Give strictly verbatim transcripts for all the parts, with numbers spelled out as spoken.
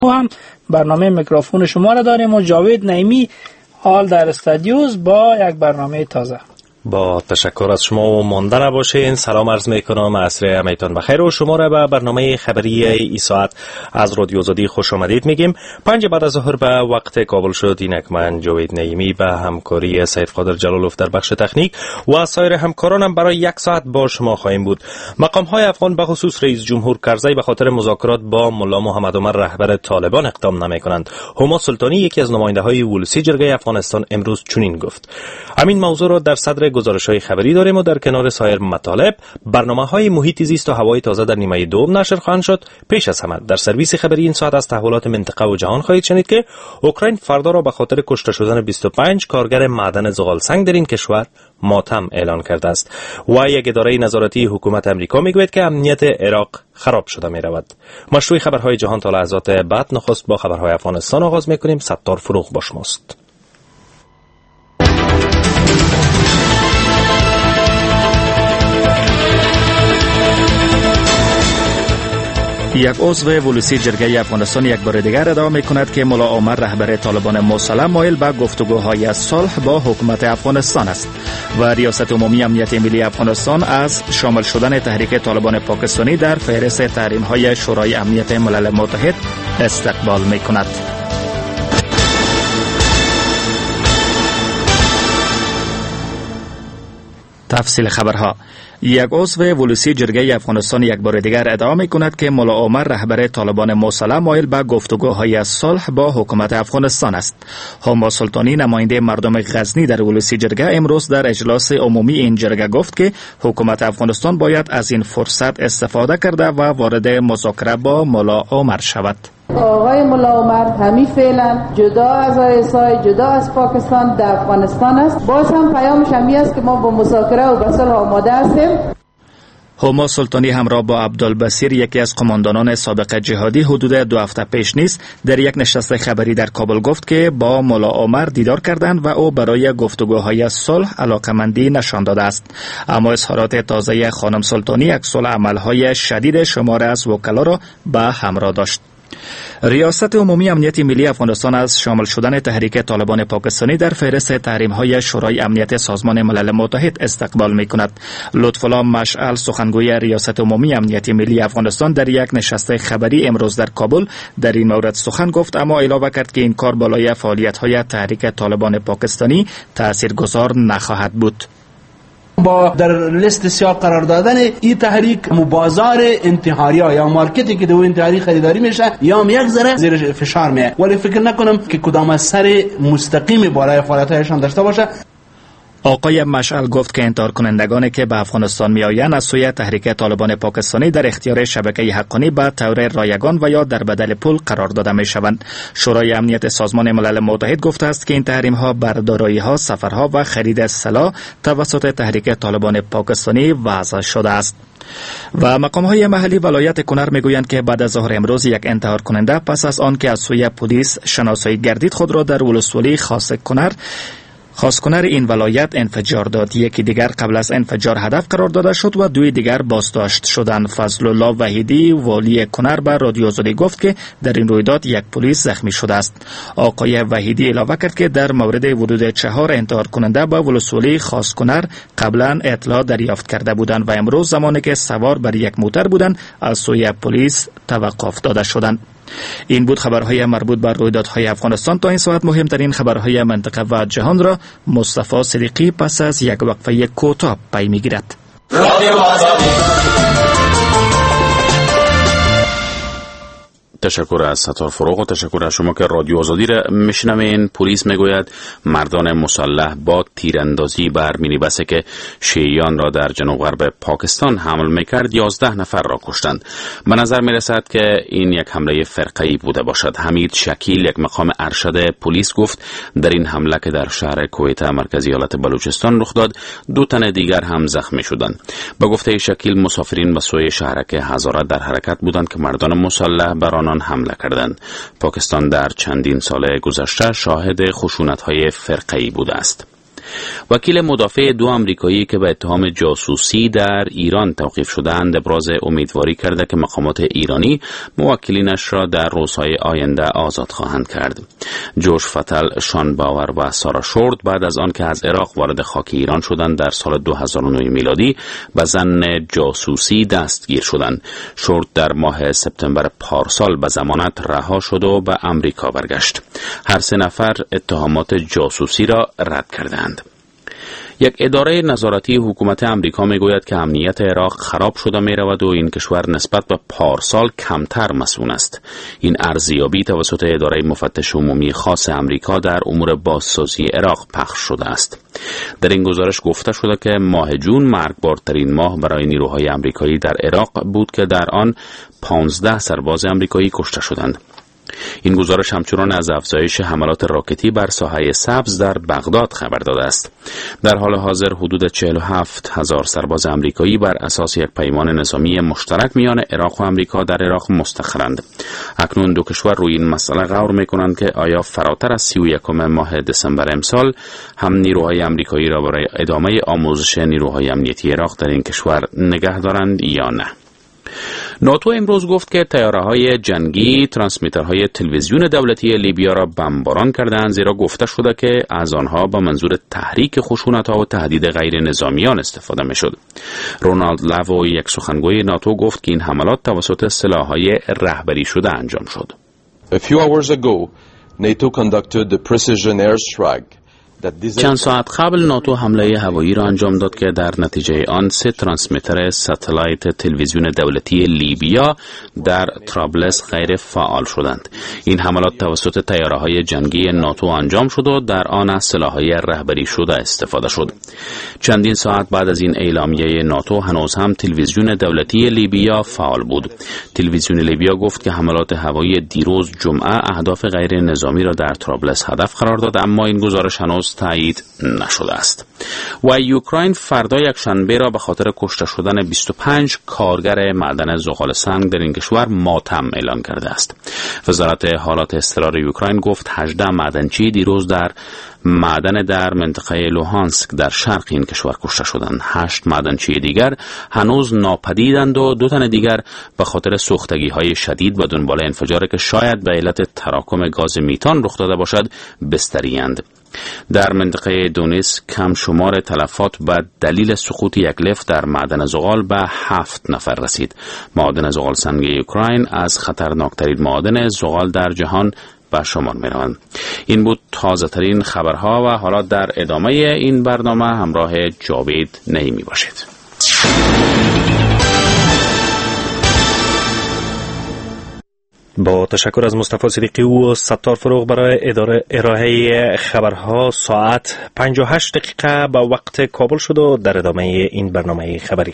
هم برنامه میکروفون شما را داریم و جاوید نعیمی حال در استودیوز با یک برنامه تازه. با تشکر از شما و مانده نباشین. سلام عرض میکنم، عصر همیتان بخیر و شما را به برنامه خبری ای ساعت از رادیو آزادی خوش آمدید میگیم. پنج بعد از ظهر به وقت کابل شد. اینک من جاوید نعیمی به همکاری سید قادر جلالوف در بخش تکنیک و سایر همکارانم برای یک ساعت با شما خواهیم بود. مقام های افغان به خصوص رئیس جمهور کرزی به خاطر مذاکرات با ملا محمد عمر رهبر طالبان اقدام نمیکنند. هما سلطانی یکی از نماینده های ولسی جرگه افغانستان امروز چنین گفت. همین موضوع را در صدر گزارش‌های خبری داریم و در کنار سایر مطالب برنامه‌های محیط زیست و هوای تازه در نیمه دوم نشر خواهند شد. پیش از همه در سرویس خبری این ساعت از تحولات منطقه و جهان خواهید شنید که اوکراین فردا را به خاطر کشته شدن بیست و پنج کارگر معدن زغال سنگ در این کشور ماتم اعلان کرده است و یک اداره نظارتی حکومت امریکا میگوید که امنیت عراق خراب شده می‌رود. مشروع خبرهای جهان تا لحظات بعد نخست با خبرهای افغانستان آغاز می‌کنیم. ستار فروغ با شماست. یک عضو ولسی جرگه افغانستان یک بار دیگر ادعا می‌کند که ملا عمر رهبر طالبان موصله مایل به گفتگوهای صلح با حکومت افغانستان است و ریاست عمومی امنیت ملی افغانستان از شامل شدن تحریک طالبان پاکستانی در فهرست تحریم‌های شورای امنیت ملل متحد استقبال می‌کند. تفصیل خبرها. یک عضو ولسی جرگه افغانستان یک بار دیگر ادعا می‌کند که ملا عمر رهبر طالبان موصله مایل به گفتگوهای صلح با حکومت افغانستان است. هما سلطانی نماینده مردم غزنی در ولسی جرگه امروز در اجلاس عمومی این جرگه گفت که حکومت افغانستان باید از این فرصت استفاده کرده و وارد مذاکره با ملا عمر شود. آقای ملا عمر همین فعلا جدا از آی اس آی، جدا از پاکستان در افغانستان است. باز هم پیامش همی است که ما با مذاکره و به صلح آماده هستیم. هما سلطانی همراه با عبدالبصیر یکی از قماندانان سابق جهادی حدود دو هفته پیش نیز در یک نشست خبری در کابل گفت که با ملا عمر دیدار کردند و او برای گفتگوهای صلح علاقمندی نشان داده است. اما اظهارات تازه خانم سلطانی عکس العمل‌های شدید شمار از وکلا را به همراه داشت. ریاست عمومی امنیت ملی افغانستان از شامل شدن تحریک طالبان پاکستانی در فهرست تحریم‌های شورای امنیت سازمان ملل متحد استقبال می‌کند. لطف‌الله مشعل سخنگوی ریاست عمومی امنیت ملی افغانستان در یک نشست خبری امروز در کابل در این مورد سخن گفت، اما علاوه کرد که این کار بالای فعالیت‌های تحریک طالبان پاکستانی تاثیرگذار نخواهد بود. با در لیست سیاه قرار دادن این تحریک بازار انتحاری ها یا مارکتی که دو انتحاری خریداری میشه یا یک ذره زیر فشار میه، ولی فکر نکنم که کدام از سر مستقیمی بالای فعالیت‌هایشان داشته باشه. آقای مشعل گفت که انتحار کنندگانی که به افغانستان می آیند از سوی تحریک طالبان پاکستانی در اختیار شبکه حقانی به طور رایگان و یا در بدل پول قرار داده می شوند. شورای امنیت سازمان ملل متحد گفته است که این تحریم ها بر دارایی ها، سفرها و خرید سلاح توسط تحریک طالبان پاکستانی وضع شده است. و مقام های محلی ولایت کنر می گویند که بعد از ظهر امروز یک انتحار کننده پس از آن که از سوی پلیس شناسایی گردید خود را در ولسوالی خاص کنر خاصکنر این ولایت انفجار داد. یکی دیگر قبل از انفجار هدف قرار داده شد و دوی دیگر بازداشت شدند. فضل الله وحیدی والی کنر به رادیو آزادی گفت که در این رویداد یک پلیس زخمی شده است. آقای وحیدی علاوه کرد که در مورد ورود چهار انتحار کننده به ولسوالی خاصکنر قبلا اطلاع دریافت کرده بودند و امروز زمانی که سوار بر یک موتر بودند از سوی پلیس توقف داده شدند. این بود خبرهای مربوط به رویدادهای افغانستان. تا این ساعت مهمترین خبرهای منطقه و جهان را مصطفی صدیقی پس از یک وقفه کوتاه پی میگیرد. تشکر از ستار فروغ و تشکر از شما که رادیو آزادی را میشنوین. پلیس میگوید مردان مسلح با تیراندازی بر مینیبسی که شیعیان را در جنوب غرب پاکستان حمل میکرد یازده نفر را کشتند. به نظر میرسد که این یک حمله فرقه‌ای بوده باشد. حمید شکیل یک مقام ارشد پلیس گفت در این حمله که در شهر کویته مرکزی ایالت بلوچستان رخ داد دو تن دیگر هم زخمی شدند. به گفته شکیل مسافرین به سوی شهرک هزاره در حرکت بودند که مردان مسلح بر آنان حمله کردند. پاکستان در چندین سال گذشته شاهد خشونت‌های فرقه‌ای بوده است. وکیل مدافع دو آمریکایی که به اتهام جاسوسی در ایران توقیف شدند ابراز امیدواری کرده که مقامات ایرانی موکلینش را در روزهای آینده آزاد خواهند کرد. جوش فتل، شان باور و سارا شورد بعد از آن که از عراق وارد خاک ایران شدند در سال دو هزار و نه میلادی به ظن جاسوسی دستگیر شدند. شورد در ماه سپتامبر پارسال به ضمانت رها شد و به آمریکا برگشت. هر سه نفر اتهامات جاسوسی را رد کردند. یک اداره نظارتی حکومت آمریکا میگوید که امنیت عراق خراب شده می رود و این کشور نسبت به پارسال کمتر مسئول است. این ارزیابی توسط اداره مفتش عمومی خاص آمریکا در امور بازسازی عراق پخش شده است. در این گزارش گفته شده که ماه جون مرگبارترین ماه برای نیروهای آمریکایی در عراق بود که در آن پانزده سرباز آمریکایی کشته شدند. این گزارش همچنان از افزایش حملات راکتی بر ساحه سبز در بغداد خبر داده است. در حال حاضر حدود چهل و هفت هزار سرباز آمریکایی بر اساس یک پیمان نظامی مشترک میان عراق و آمریکا در عراق مستقرند. اکنون دو کشور روی این مسئله غور میکنند که آیا فراتر از سی و یکم ماه دسامبر امسال هم نیروهای آمریکایی را برای ادامه آموزش نیروهای امنیتی عراق در این کشور نگه دارند یا نه. ناتو امروز گفت که طیاره‌های جنگی ترانسمیترهای تلویزیون دولتی لیبیا را بمباران کردند، زیرا گفته شده که از آنها با منظور تحریک خشونت‌ها و تهدید غیر نظامیان استفاده می‌شد. رونالد لاو، یک سخنگوی ناتو، گفت که این حملات توسط سلاح‌های رهبری شده انجام شد. A few hours ago, NATO conducted the precision airstrike. چند ساعت قبل ناتو حمله هوایی را انجام داد که در نتیجه آن سه ترانسمیتر ساتلایت تلویزیون دولتی لیبیا در طرابلس غیر فعال شدند. این حملات توسط طیاره‌های جنگی ناتو انجام شد و در آن از سلاح‌های رهبری شده استفاده شد. چندین ساعت بعد از این اعلامیه ناتو هنوز هم تلویزیون دولتی لیبیا فعال بود. تلویزیون لیبیا گفت که حملات هوایی دیروز جمعه اهداف غیر نظامی را در طرابلس هدف قرار داد، اما این گزارش هنوز تایید نشده است. و اوکراین فردا یک شنبه را به خاطر کشته شدن بیست و پنج کارگر معدن زغال سنگ در این کشور ماتم اعلان کرده است. وزارت حالات اضطراری اوکراین گفت هجده معدنچی دیروز در معدن در منطقه لوهانسک در شرق این کشور کشته شدند. هشت معدنچی دیگر هنوز ناپدیدند و دو تن دیگر به خاطر سوختگی‌های شدید و دنبال انفجاری که شاید به علت تراکم گاز میتان رخ داده باشد بستری‌اند. در منطقه دونیس کم شمار تلفات به دلیل سقوط یک لفت در معدن زغال به هفت نفر رسید. معدن زغال سنگ اوکراین از خطرناکترین معادن زغال در جهان به شمار می روند. این بود تازه ترین خبرها و حالا در ادامه این برنامه همراه جاوید نعیمی باشید. با تشکر از مصطفی صدیقی و ستار فروغ برای اداره ارائه خبرها. ساعت پنجاه و هشت دقیقه به وقت کابل شد و در ادامه این برنامه خبری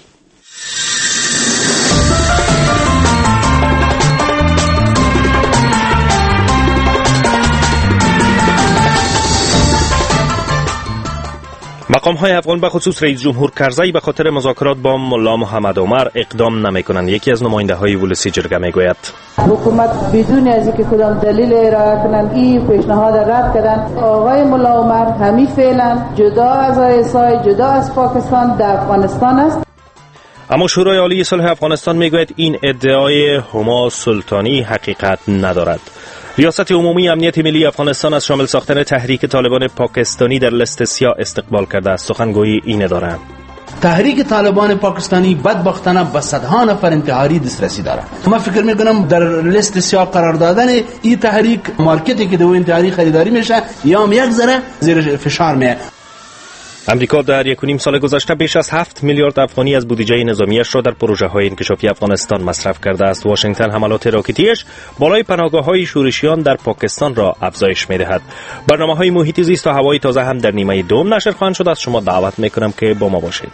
مقام های افغان به خصوص رئیس جمهور کرزی به خاطر مذاکرات با ملا محمد عمر اقدام نمی کنند. یکی از نماینده های ولسی جرگه می گوید حکومت بدون از اینکه کدام دلیل ارائه کنند این پیشنهاد رد کردند. آقای ملا عمر همی فعلا جدا از آیسای جدا از پاکستان در افغانستان است. اما شورای عالی صلح افغانستان می گوید این ادعای هما سلطانی حقیقت ندارد. ریاست عمومی امنیت ملی افغانستان از شامل ساختن تحریک طالبان پاکستانی در لیست سیاه استقبال کرده است. سخنگوی این دارند. تحریک طالبان پاکستانی بدبختانه به صدها نفر انتحاری دسترسی داره. من فکر میکنم در لیست سیاه قرار دادن این تحریک مارکتی که دو انتحاری خریداری میشه یا هم یک ذره زیر فشار میه. امریکا در یک و نیم سال گذشته بیش از هفت میلیارد افغانی از بودجه نظامیش را در پروژه های انکشافی افغانستان مصرف کرده است. واشنگتن حملات راکتیش بالای پناهگاه های شورشیان در پاکستان را افزایش می‌دهد. برنامه های محیط زیست و هوای تازه هم در نیمه دوم نشر خواهند شد. از شما دعوت میکنم که با ما باشید.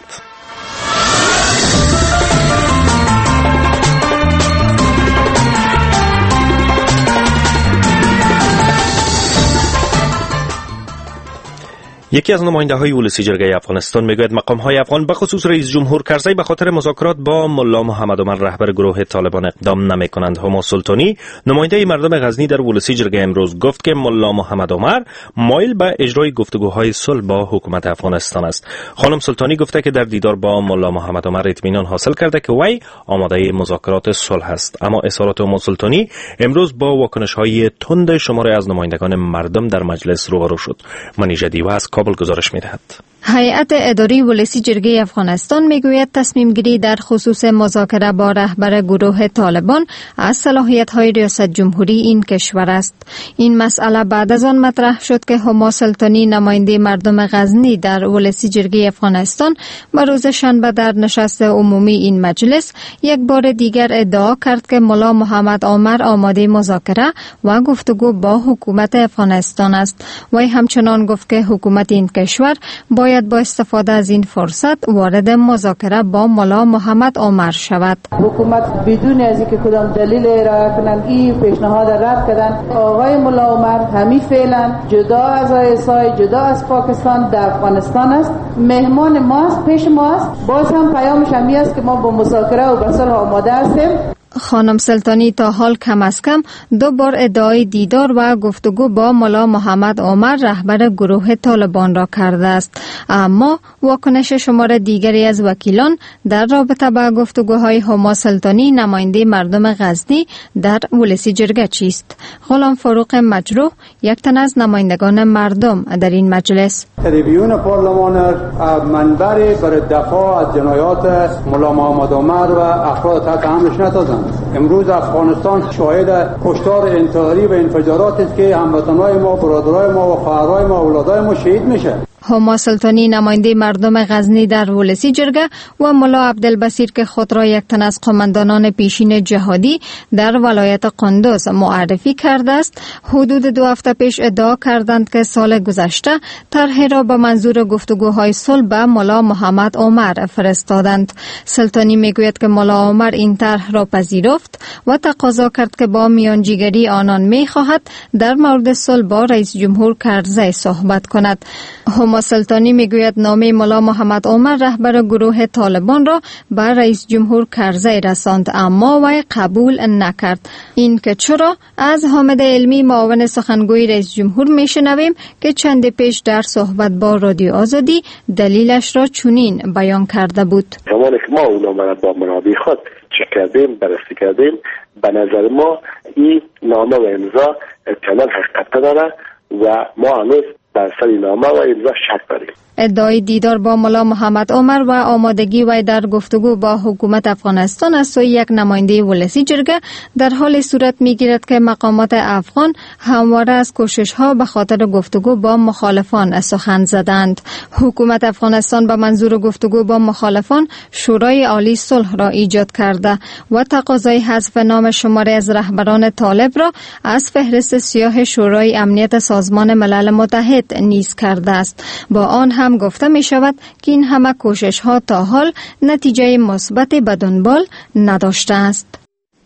یکی از نماینده‌های ولسی جرگه افغانستان میگوید مقام‌های افغان به خصوص رئیس جمهور کرزی به خاطر مذاکرات با ملا محمد عمر رهبر گروه طالبان اقدام نمی‌کنند. هما سلطانی نماینده مردم غزنی در ولسی جرگه امروز گفت که ملا محمد عمر مایل به اجرای گفتگوهای صلح با حکومت افغانستان است. خانم سلطانی گفته که در دیدار با ملا محمد عمر اطمینان حاصل کرده که وی آماده مذاکرات صلح است. اما اظهارات هما سلطانی امروز با واکنش‌های تند شماری از نمایندگان مردم در مجلس روبرو شد. منی جدیوه از کابل گزارش می‌دهد. هیئت اداری ولسی جرگه افغانستان میگوید تصمیم گیری در خصوص مذاکره با رهبر گروه طالبان از صلاحیت‌های ریاست جمهوری این کشور است. این مسئله بعد از آن مطرح شد که هما سلطانی نماینده مردم غزنی در ولسی جرگه افغانستان به روز شنبه در نشست عمومی این مجلس یک بار دیگر ادعا کرد که ملا محمد عمر آماده مذاکره و گفتگو با حکومت افغانستان است. وی همچنان گفت که حکومت این کشور باید با استفاده از این فرصت وارد مذاکره با ملا محمد عمر شود. حکومت بدون از اینکه کدام دلیل ارائه کنند این پیشنهاد رد کردن. آقای ملا عمر همین فعلا جدا از آیسای جدا از پاکستان در افغانستان است، مهمان ماست، پیش ماست. باز هم پیامش همی است که ما با مذاکره و صلح آماده هستیم. خانم سلطانی تا حال کم از کم دو بار ادعای دیدار و گفتگو با ملا محمد عمر رهبر گروه طالبان را کرده است، اما واکنش شمار دیگری از وکیلان در رابطه با گفتگوهای هما سلطانی نماینده مردم غزنی در ولسی جرگه چیست؟ غلام فاروق مجروح یک تن از نمایندگان مردم در این مجلس: تریبیون پارلمان منبری برای دفاع از جنایات ملا محمد عمر و افراد تحت حملش نتازند. امروز افغانستان شاهد کشتار انتحاری و انفجارات است که هموطنان ما، برادرای ما و خواهرای ما و اولادای ما شهید میشه. هما سلطانی نماینده مردم غزنی در ولسی جرگه و ملا عبدالبصیر که خود را یک تن از قماندانان پیشین جهادی در ولایت قندوز معرفی کرده است، حدود دو هفته پیش ادعا کردند که سال گذشته طرحی را به منظور گفتگوهای صلح به ملا محمد عمر فرستادند. سلطانی میگوید که ملا عمر این طرح را پذیرفت و تقاضا کرد که با میانجیگری آنان میخواهد در مورد صلح با رئیس جمهور کرزی صحبت کند. هما سلطانی میگوید نامه ملا محمد عمر رهبر گروه طالبان را به رئیس جمهور کرزی رساند، اما وی قبول نکرد. این که چرا؟ از حامد علمی معاون سخنگوی رئیس جمهور میشنویم که چند پیش در صحبت با رادیو آزادی دلیلش را چنین بیان کرده بود: زمانی که ما اون نامه را با منابع خود چک کردیم، بررسی کردیم، به نظر ما این نامه و امضا کاملا حقیقت داره و ما هنوز در سر نامه و امضا شک داریم. ادعای دیدار با ملا محمد عمر و آمادگی وی در گفتگو با حکومت افغانستان از سوی یک نماینده ولسی جرگه در حال صورت میگیرد که مقامات افغان همواره از کوشش‌ها به خاطر گفتگو با مخالفان سخن زدند. حکومت افغانستان به منظور گفتگو با مخالفان شورای عالی صلح را ایجاد کرده و تقاضای حذف نام شماری از رهبران طالب را از فهرست سیاه شورای امنیت سازمان ملل متحد نیز کرده است. با آن هم گفته می شود که این همه کوشش ها تا حال نتیجه مثبت به دنبال نداشته است.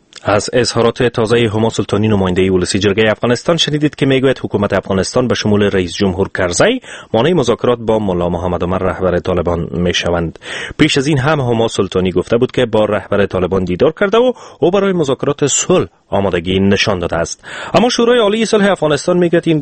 از اظهارات تازه هما سلطانی نماینده ولسی جرگه افغانستان شنیدید که میگوید حکومت افغانستان به شمول رئیس جمهور کرزی مانع مذاکرات با ملا محمد عمر رهبر طالبان میشوند. پیش از این هم هما سلطانی گفته بود که با رهبر طالبان دیدار کرده و او برای مذاکرات صلح آمادگی نشان داده است. اما شورای عالی صلح افغانستان میگوید این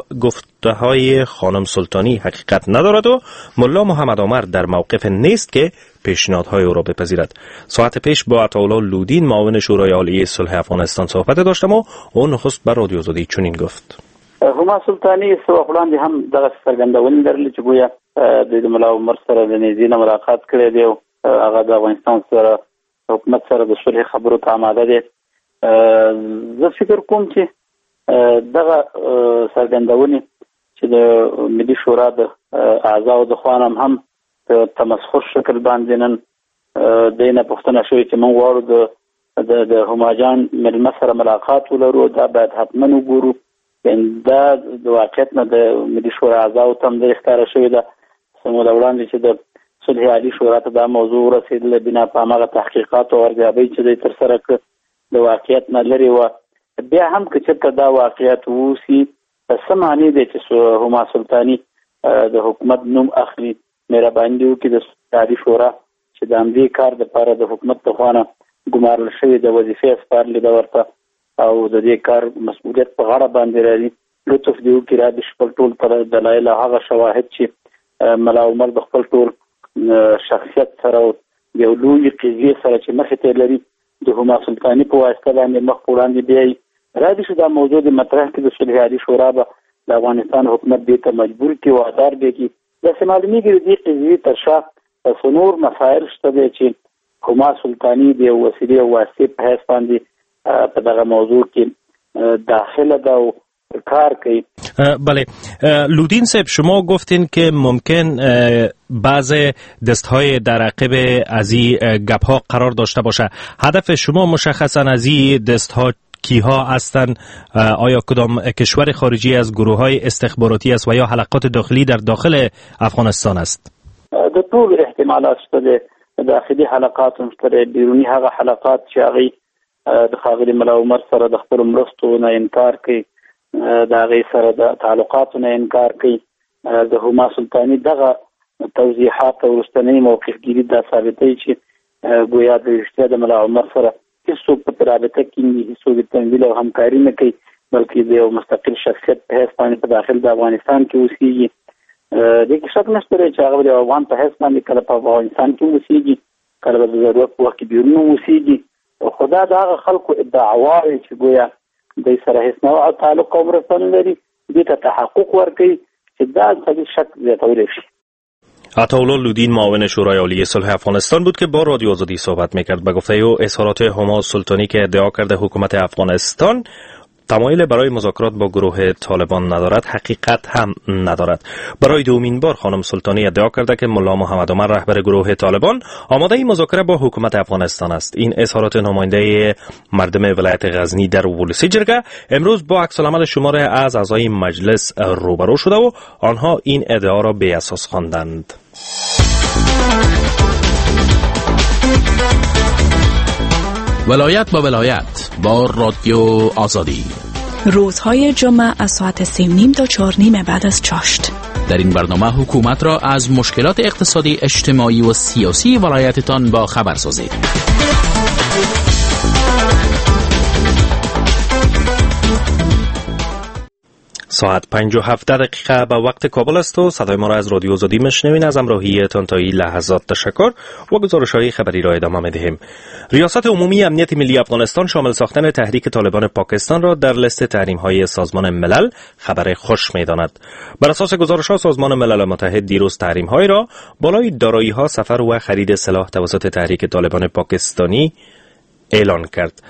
گفته‌های خانم سلطانی حقیقت ندارد و ملا محمد عمر در موقف نیست که پیشنهادهای او را بپذیرد. ساعت پیش با عطاالله لودین معاون شورای عالی صلح افغانستان صحبت داشتم و اون نخست بر رادیو آزادی چنین گفت: هما سلطانی سو وړاندې هم دغه څرګندونې درلې چې ګویا د ملا عمر سره د نږدې ملاقات کړی دی او هغه د افغانستان سره حکومت سره د صلح خبرو ته آماده دی. زه فکر کوم چې دغه څرګندونې چې د ملي شورا د اعضاو د خوا هم هم په تمسخر شکل باندې نن دینه پوښتنه شوې چې موږ غواړو د د هما جان مېلمه سره ملاقات ولرو، دا باید حتما وګورو. دا د واقعیت نه د ملي شورا اعضاو ته هم د ښکاره شوې ده سموده وړاندې چې د صلح عالي شورا ته دا موضوع ورسېدله بنا په هماغه تحقیقاتو او ارزیابۍ چې دوی ترسره کړه د واقعیت نه لرې وه. بیا هم که چېرته دا واقعیت واوسي څه معنی دی چې هما سلطاني د حکومت نوم اخلي مهرباني وکړي د اتحادیې شورا چې د همدې کار دپاره د حکومت لخوا نه ګمارل شوې د وظیفې سپارلې ده ورته او د دې کار مسؤلیت په غاړه باندې راځي. لطف دې وکړي را د خپل ټول پر دلایل هغه شواهد چې ملا عمر د خپل ټول شخصیت سره یو لوی قضیې سره چې مخې ته لري د هما سلطاني په واسطه باندې مخ په وړاندې بیایي را دي چې دا موضوع د مطرح کړي د صلح عالي شورا به د افغانستان حکومت دې ته مجبور کړي وادار دی کړي. داسې معلومیږي د دې قضیې تر شا نور مسایل شته دی چې هما سلطانی دی و وسیله و واسطه په حیث باندې په دغه موضوع کې داخله ده و کار کوي. بله لودین صاحب شما گفتین که ممکن بعض دستهای در عقب از این گپ ها قرار داشته باشه. هدف شما مشخصا از این دستها کیها هستند؟ آیا کدام کشور خارجی از گروه های استخباراتی است و یا حلقات داخلی در داخل افغانستان است؟ د ټول احتمالات شته، داخلي حلقات هم شته، بیرونی هغه حلقات چې هغه د ښاغلي ملا عمر سره د خپل مرستو نه انکار کوي، د هغې سره د تعلقاتو نه انکار کوي. د هما سلطاني دغه توضیحات او وروستنۍ موقفګیري دا ثابتوي چې ګویا د رښتیا د ملا عمر سره هېڅوک په رابطه کې نه، هېڅوک د تنزیل او همکاري نه کوي، بلکې د یو مستقل شخصیت په حیث باندې په داخل د افغانستان کې اوسېږي. دې کې شک نشته دی چې هغه د افغان په حیث باندې کله په افغانستان کې اوسېږي، کله به د ضرورت په وخت کې بیرون اوسېږي. خو دا د هغه خلکو ادعاوې چې ګویا دوی سره هیڅ نوع تعلق او مرسته نه لري، دې ته تحقق ورکوي چې دا انساني شک زیاتولی شي. عطاالله لودین معاون شورای عالی صلح افغانستان بود که با رادیو آزادی صحبت میکرد. به گفته او اظهارات هما سلطانی که ادعا کرده حکومت افغانستان تمایل برای مذاکرات با گروه طالبان ندارد حقیقت هم ندارد. برای دومین بار خانم سلطانی ادعا کرده که ملا محمد عمر رهبر گروه طالبان آماده مذاکره با حکومت افغانستان است. این اظهارات نماینده مردم ولایت غزنی در ولسی جرگه امروز با عکس العمل شماره از اعضای مجلس روبرو شده و آنها این ادعا را بی اساس خواندند. ولایت با ولایت با رادیو آزادی روزهای جمعه از ساعت سه نیم تا چهار نیم بعد از چاشت. در این برنامه حکومت را از مشکلات اقتصادی، اجتماعی و سیاسی ولایتتان با خبر سازید. ساعت پنج و هفده دقیقه به وقت کابل است و صدای ما را از رادیو آزادی میشنوین. از همراهیتان تا این لحظات تشکر و گزارش‌های خبری را ادامه می‌دهیم. ریاست عمومی امنیت ملی افغانستان شامل ساختن تحریک طالبان پاکستان را در لیست تحریم‌های سازمان ملل خبر خوش می‌داند. بر اساس گزارش‌ها سازمان ملل متحد دیروز تحریم‌های را بالای دارایی‌ها، سفر و خرید سلاح توسط تحریک طالبان پاکستانی اعلان کرد.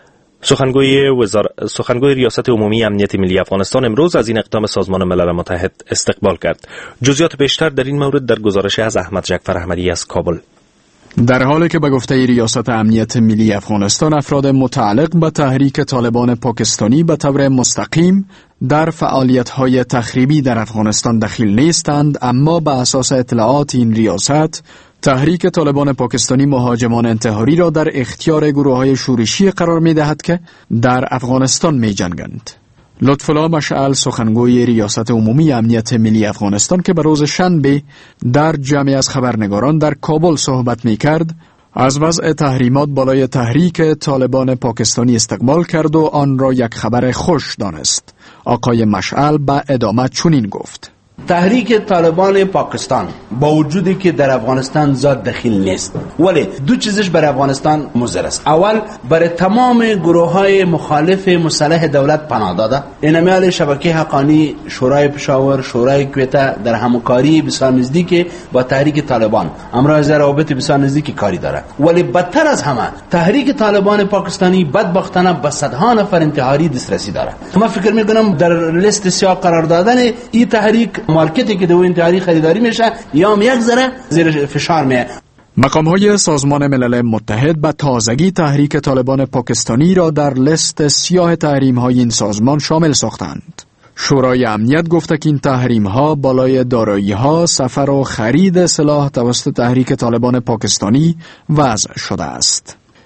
سخنگوی وزار... سخنگوی ریاست عمومی امنیت ملی افغانستان امروز از این اقدام سازمان ملل متحد استقبال کرد. جزئیات بیشتر در این مورد در گزارش از احمد جعفر احمدی از کابل. در حالی که به گفته ریاست امنیت ملی افغانستان افراد متعلق به تحریک طالبان پاکستانی به طور مستقیم در فعالیت‌های تخریبی در افغانستان دخیل نیستند، اما به اساس اطلاعات این ریاست تحریک طالبان پاکستانی مهاجمان انتحاری را در اختیار گروه‌های شورشی قرار می‌دهد که در افغانستان می‌جنگند. لطف‌الله مشعل سخنگوی ریاست عمومی امنیت ملی افغانستان که به روز شنبه در جمعی از خبرنگاران در کابل صحبت می‌کرد، از وضع تحریمات بالای تحریک طالبان پاکستانی استقبال کرد و آن را یک خبر خوش دانست. آقای مشعل به ادامه چنین گفت: تحریک طالبان پاکستان با وجودی که در افغانستان زاد دخیل نیست، ولی دو چیزش بر افغانستان مضر است. اول برای تمام گروه های مخالف مسلح دولت پناه داده. انمیال شبکه حقانی، شورای پشاور، شورای کویته در همکاری بسیار نزدیک با تحریک طالبان امروز روابط بسیار نزدیک کاری داره. ولی بدتر از همه تحریک طالبان پاکستانی بدبختانه به صدها نفر انتحاری دسترسی داره. من فکر میکنم در لیست سیاه قرار دادن این تحریک مارکتی که دو انتحاری خریداری میشه یا هم یک ذره زیر فشار میه. مقام‌های سازمان ملل متحد به تازگی تحریک طالبان پاکستانی را در لیست سیاه تحریم‌های این سازمان شامل ساختند. شورای امنیت گفته که این تحریم‌ها بالای دارایی‌ها، سفر و خرید سلاح توسط تحریک طالبان پاکستانی وضع شده است.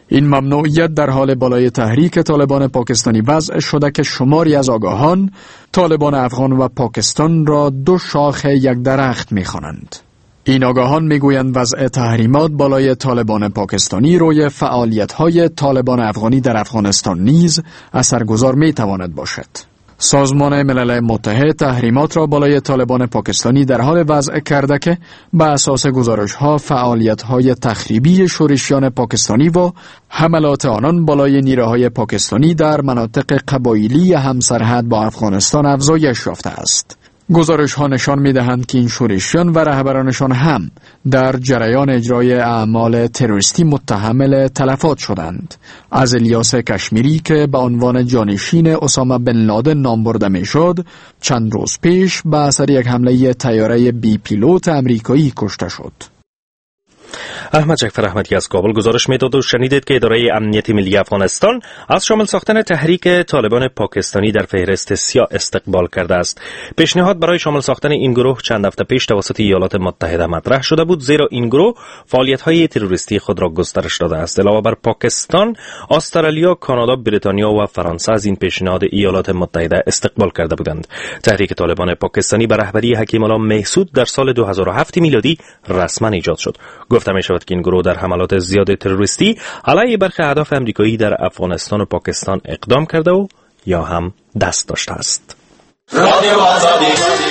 این ممنوعیت در حال بالای تحریک طالبان پاکستانی وضع شده که شماری از آگاهان طالبان افغان و پاکستان را دو شاخ یک درخت می‌خوانند. این آگاهان میگویند وضع تحریمات بالای طالبان پاکستانی روی فعالیت‌های طالبان افغانی در افغانستان نیز اثرگذار میتواند باشد. سازمان ملل متحد تحریمات را بالای طالبان پاکستانی در حال وضع کرده که بر اساس گزارش‌ها فعالیت‌های تخریبی شورشیان پاکستانی و حملات آنان بالای نیروهای پاکستانی در مناطق قبایلی همسرحد با افغانستان افزایش یافته است. گزارش ها نشان می دهند که این شورشیان و رهبرانشان هم در جریان اجرای اعمال تروریستی متحمل تلفات شدند. از الیاس کشمیری که به عنوان جانشین اسامه بن لادن نام برده می شد، چند روز پیش به اثر یک حمله طیاره بی پیلوت امریکایی کشته شد. احمد جعفر احمدی از کابل گزارش میداد و شنیدید که اداره امنیت ملی افغانستان از شامل ساختن تحریک طالبان پاکستانی در فهرست سیاه استقبال کرده است. پیشنهاد برای شامل ساختن این گروه چند هفته پیش توسط ایالات متحده مطرح شده بود، زیرا این گروه فعالیت‌های تروریستی خود را گسترش داده است. علاوه بر پاکستان، استرالیا، کانادا، بریتانیا و فرانسه از این پیشنهاد ایالات متحده استقبال کرده بودند. تحریک طالبان پاکستانی به رهبری حکیم الله محسود در سال دو هزار و هفت میلادی رسما ایجاد شد. گفته می شود که این گروه در حملات زیاد تروریستی علیه برخی اهداف امریکایی در افغانستان و پاکستان اقدام کرده و یا هم دست داشته است. رادیو آزادی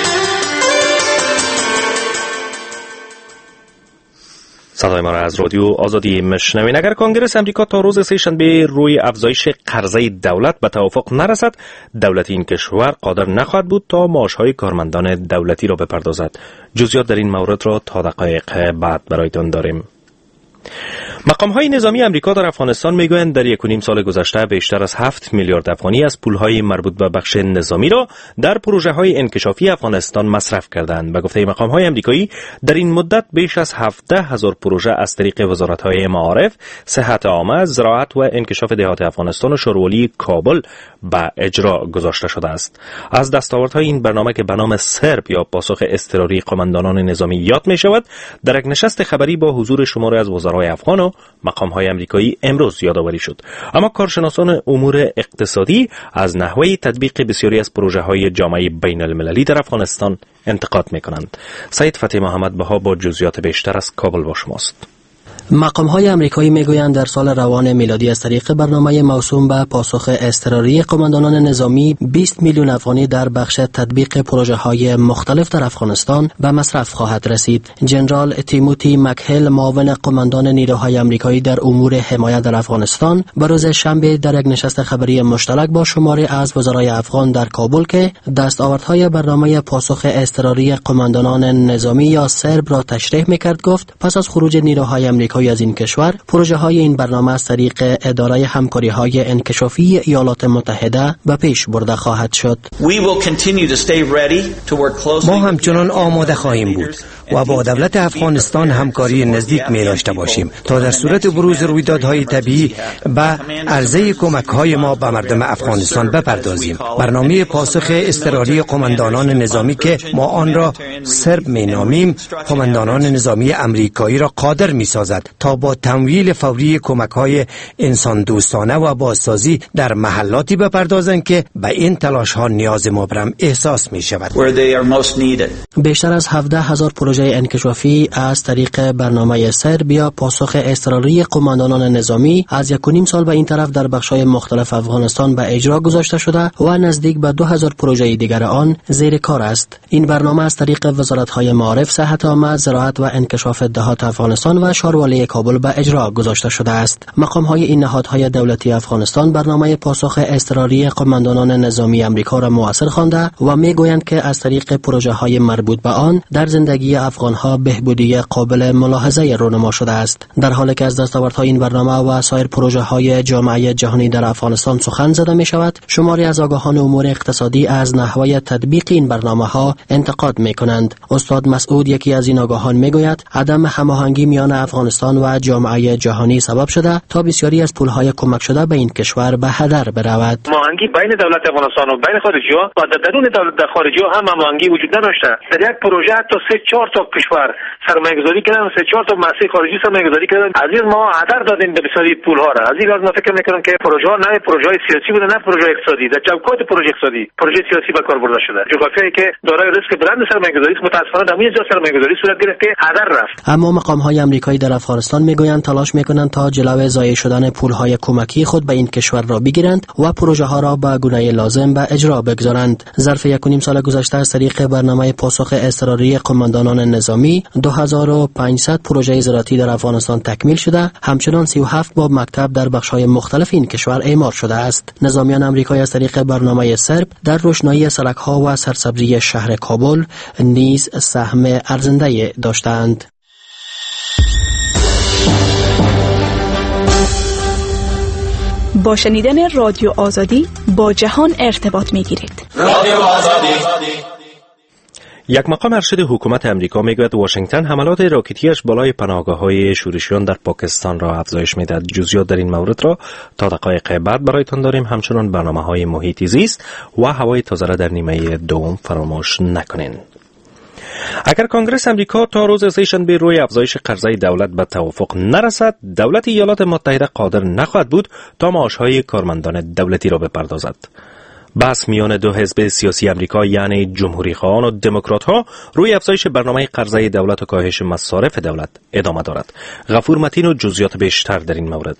صدای ما را از رادیو آزادی مشنوین. اگر کنگرس امریکا تا روز سه‌شنبه روی افزایش قرضه دولت به توافق نرسد، دولت این کشور قادر نخواهد بود تا معاش‌های کارمندان دولتی را بپردازد. جزئیات در این مورد را تا دقایق بعد برایتان داریم. مقام‌های نظامی امریکا در افغانستان میگویند در یک و نیم سال گذشته بیشتر از هفت میلیارد افغانی از پول‌های مربوط به بخش نظامی را در پروژه‌های انکشافی افغانستان مصرف کردند. به گفته مقام‌های امریکایی در این مدت بیش از هفده هزار پروژه از طریق وزارت‌های معارف، صحت عامه، زراعت و انکشاف دهات افغانستان و شورولی کابل به اجرا گذاشته شده است. از دستاوردهای این برنامه که به نام سرب یا پاسخ اضطراری قماندانان نظامی یاد می‌شود، در یک نشست خبری با حضور شماری از وزرای افغان و مقام‌های امریکایی امروز یادآوری شد. اما کارشناسان امور اقتصادی از نحوه تطبیق بسیاری از پروژه‌های جامعه بین‌المللی در افغانستان انتقاد می‌کنند. سید فتحی محمد بها با جزئیات بیشتر از کابل با شماست. مقام‌های آمریکایی میگویند در سال روان میلادی از طریق برنامه موسوم به پاسخ اضطراری قماندانان نظامی بیست میلیون افغانی در بخش تطبیق پروژه‌های مختلف در افغانستان به مصرف خواهد رسید. جنرال تیموتی مکهل، معاون قماندان نیروهای آمریکایی در امور حمایت در افغانستان، به روز شنبه در یک نشست خبری مشترک با شماری از وزرای افغان در کابل که دستاوردهای برنامه پاسخ اضطراری قماندانان نظامی یا سرب را تشریح می‌کرد گفت پس از خروج نیروهای آمریکایی از این کشور، پروژه های این برنامه از طریق اداره همکاری های انکشافی ایالات متحده به پیش برده خواهد شد. ما همچنان آماده خواهیم بود و با دولت افغانستان همکاری نزدیک می داشته باشیم تا در صورت بروز رویدادهای طبیعی به عرضه کمک های ما به مردم افغانستان بپردازیم. برنامه پاسخ اضطراری قماندانان نظامی که ما آن را سرب می نامیم، قماندانان نظامی امریکایی را قادر می سازد تا با تمویل فوری کمک های انسان دوستانه و بازسازی در محلاتی بپردازند که به این تلاش ها نیاز مبرم احساس می شود. بیشتر از هفده هزار پروژه انکشافی از طریق برنامه سرب یا پاسخ اضطراری قماندانان نظامی از یک و نیم سال به این طرف در بخش‌های مختلف افغانستان به اجرا گذاشته شده و نزدیک به دو هزار پروژه دیگر آن زیر کار است. این برنامه از طریق وزارت‌های معارف، صحت عامه، زراعت و انکشاف دهات افغانستان و شاروالی کابل به اجرا گذاشته شده است. مقام‌های این نهادهای دولتی افغانستان برنامه پاسخ اضطراری قماندانان نظامی آمریکا را مؤثر خوانده و میگویند که از طریق پروژه‌های مربوط به آن در زندگی افغان‌ها بهبودی قابل ملاحظه رونما شده است. در حالی که از دستاوردهای این برنامه و سایر پروژه‌های جامعه جهانی در افغانستان سخن زده می‌شود، شماری از آگاهان امور اقتصادی از نحوه تطبیق این برنامه‌ها انتقاد می‌کنند. استاد مسعود، یکی از این آگاهان، می‌گوید عدم هماهنگی میان افغانستان و جامعه جهانی سبب شده تا بسیاری از پول‌های کمک شده به این کشور به هدر برود. هماهنگی بین دولت افغانستان و بین خارجی‌ها و در درون دولت خارجی‌ها هم هماهنگی وجود نداشته. در یک پروژه تا سه چهار تا کشور سرمایه گذاری کردن، سه چهار تا مؤسسه خارجی سرمایه گذاری کردن. از این ما هدر دادیم به بسیاری پول ها را. از این لحاظ ما فکر میکنم که پروژه ها نه پروژه های سیاسی بوده نه پروژه اقتصادی، در چوکات پروژه اقتصادی پروژه سیاسی به کار برده شده. جغرافیایی که دارای ریسک بلند سرمایه گذاری است متاسفانه در اینجا سرمایه گذاری صورت گرفت که هدر رفت. اما مقام های آمریکایی در افغانستان میگویند تلاش میکنند تا جلوی ضایع شدن پول های کمکی خود به این کشور را بگیرند و پروژه ها را به گونه لازم به اجرا بگذارند. ظرف یک و نیم سال گذشته از طریق برنامه پاسخ اضطراری قماندانان نظامی دو هزار و پانصد پروژه زراعتی در افغانستان تکمیل شده، همچنان سی و هفت باب مکتب در بخش‌های مختلف این کشور اعمار شده است. نظامیان آمریکایی از طریق برنامه سرب در روشنایی سرک‌ها و سرسبزی شهر کابل نیز سهم ارزنده داشتند. با شنیدن رادیو آزادی با جهان ارتباط می‌گیرید. رادیو آزادی. یک مقام ارشد حکومت امریکا میگوید واشنگتن حملات راکتیش بالای پناهگاه‌های شورشیان در پاکستان را افزایش میدهد. جزئیات در این مورد را تا دقایق بعد برایتان داریم. همچنان برنامه‌های محیط زیست و هوای تازه را در نیمه دوم فراموش نکنین. اگر کنگره امریکا تا روز سه‌شنبه روی افزایش قرضه دولت به توافق نرسد، دولت ایالات متحده قادر نخواهد بود تا معاش‌های کارمندان دولتی را بپردازد. بحث میان دو حزب سیاسی امریکا یعنی جمهوری خواهان و دموکرات ها روی افزایش برنامه قرضه دولت و کاهش مصارف دولت ادامه دارد. غفور متین و جزئیات بیشتر در این مورد.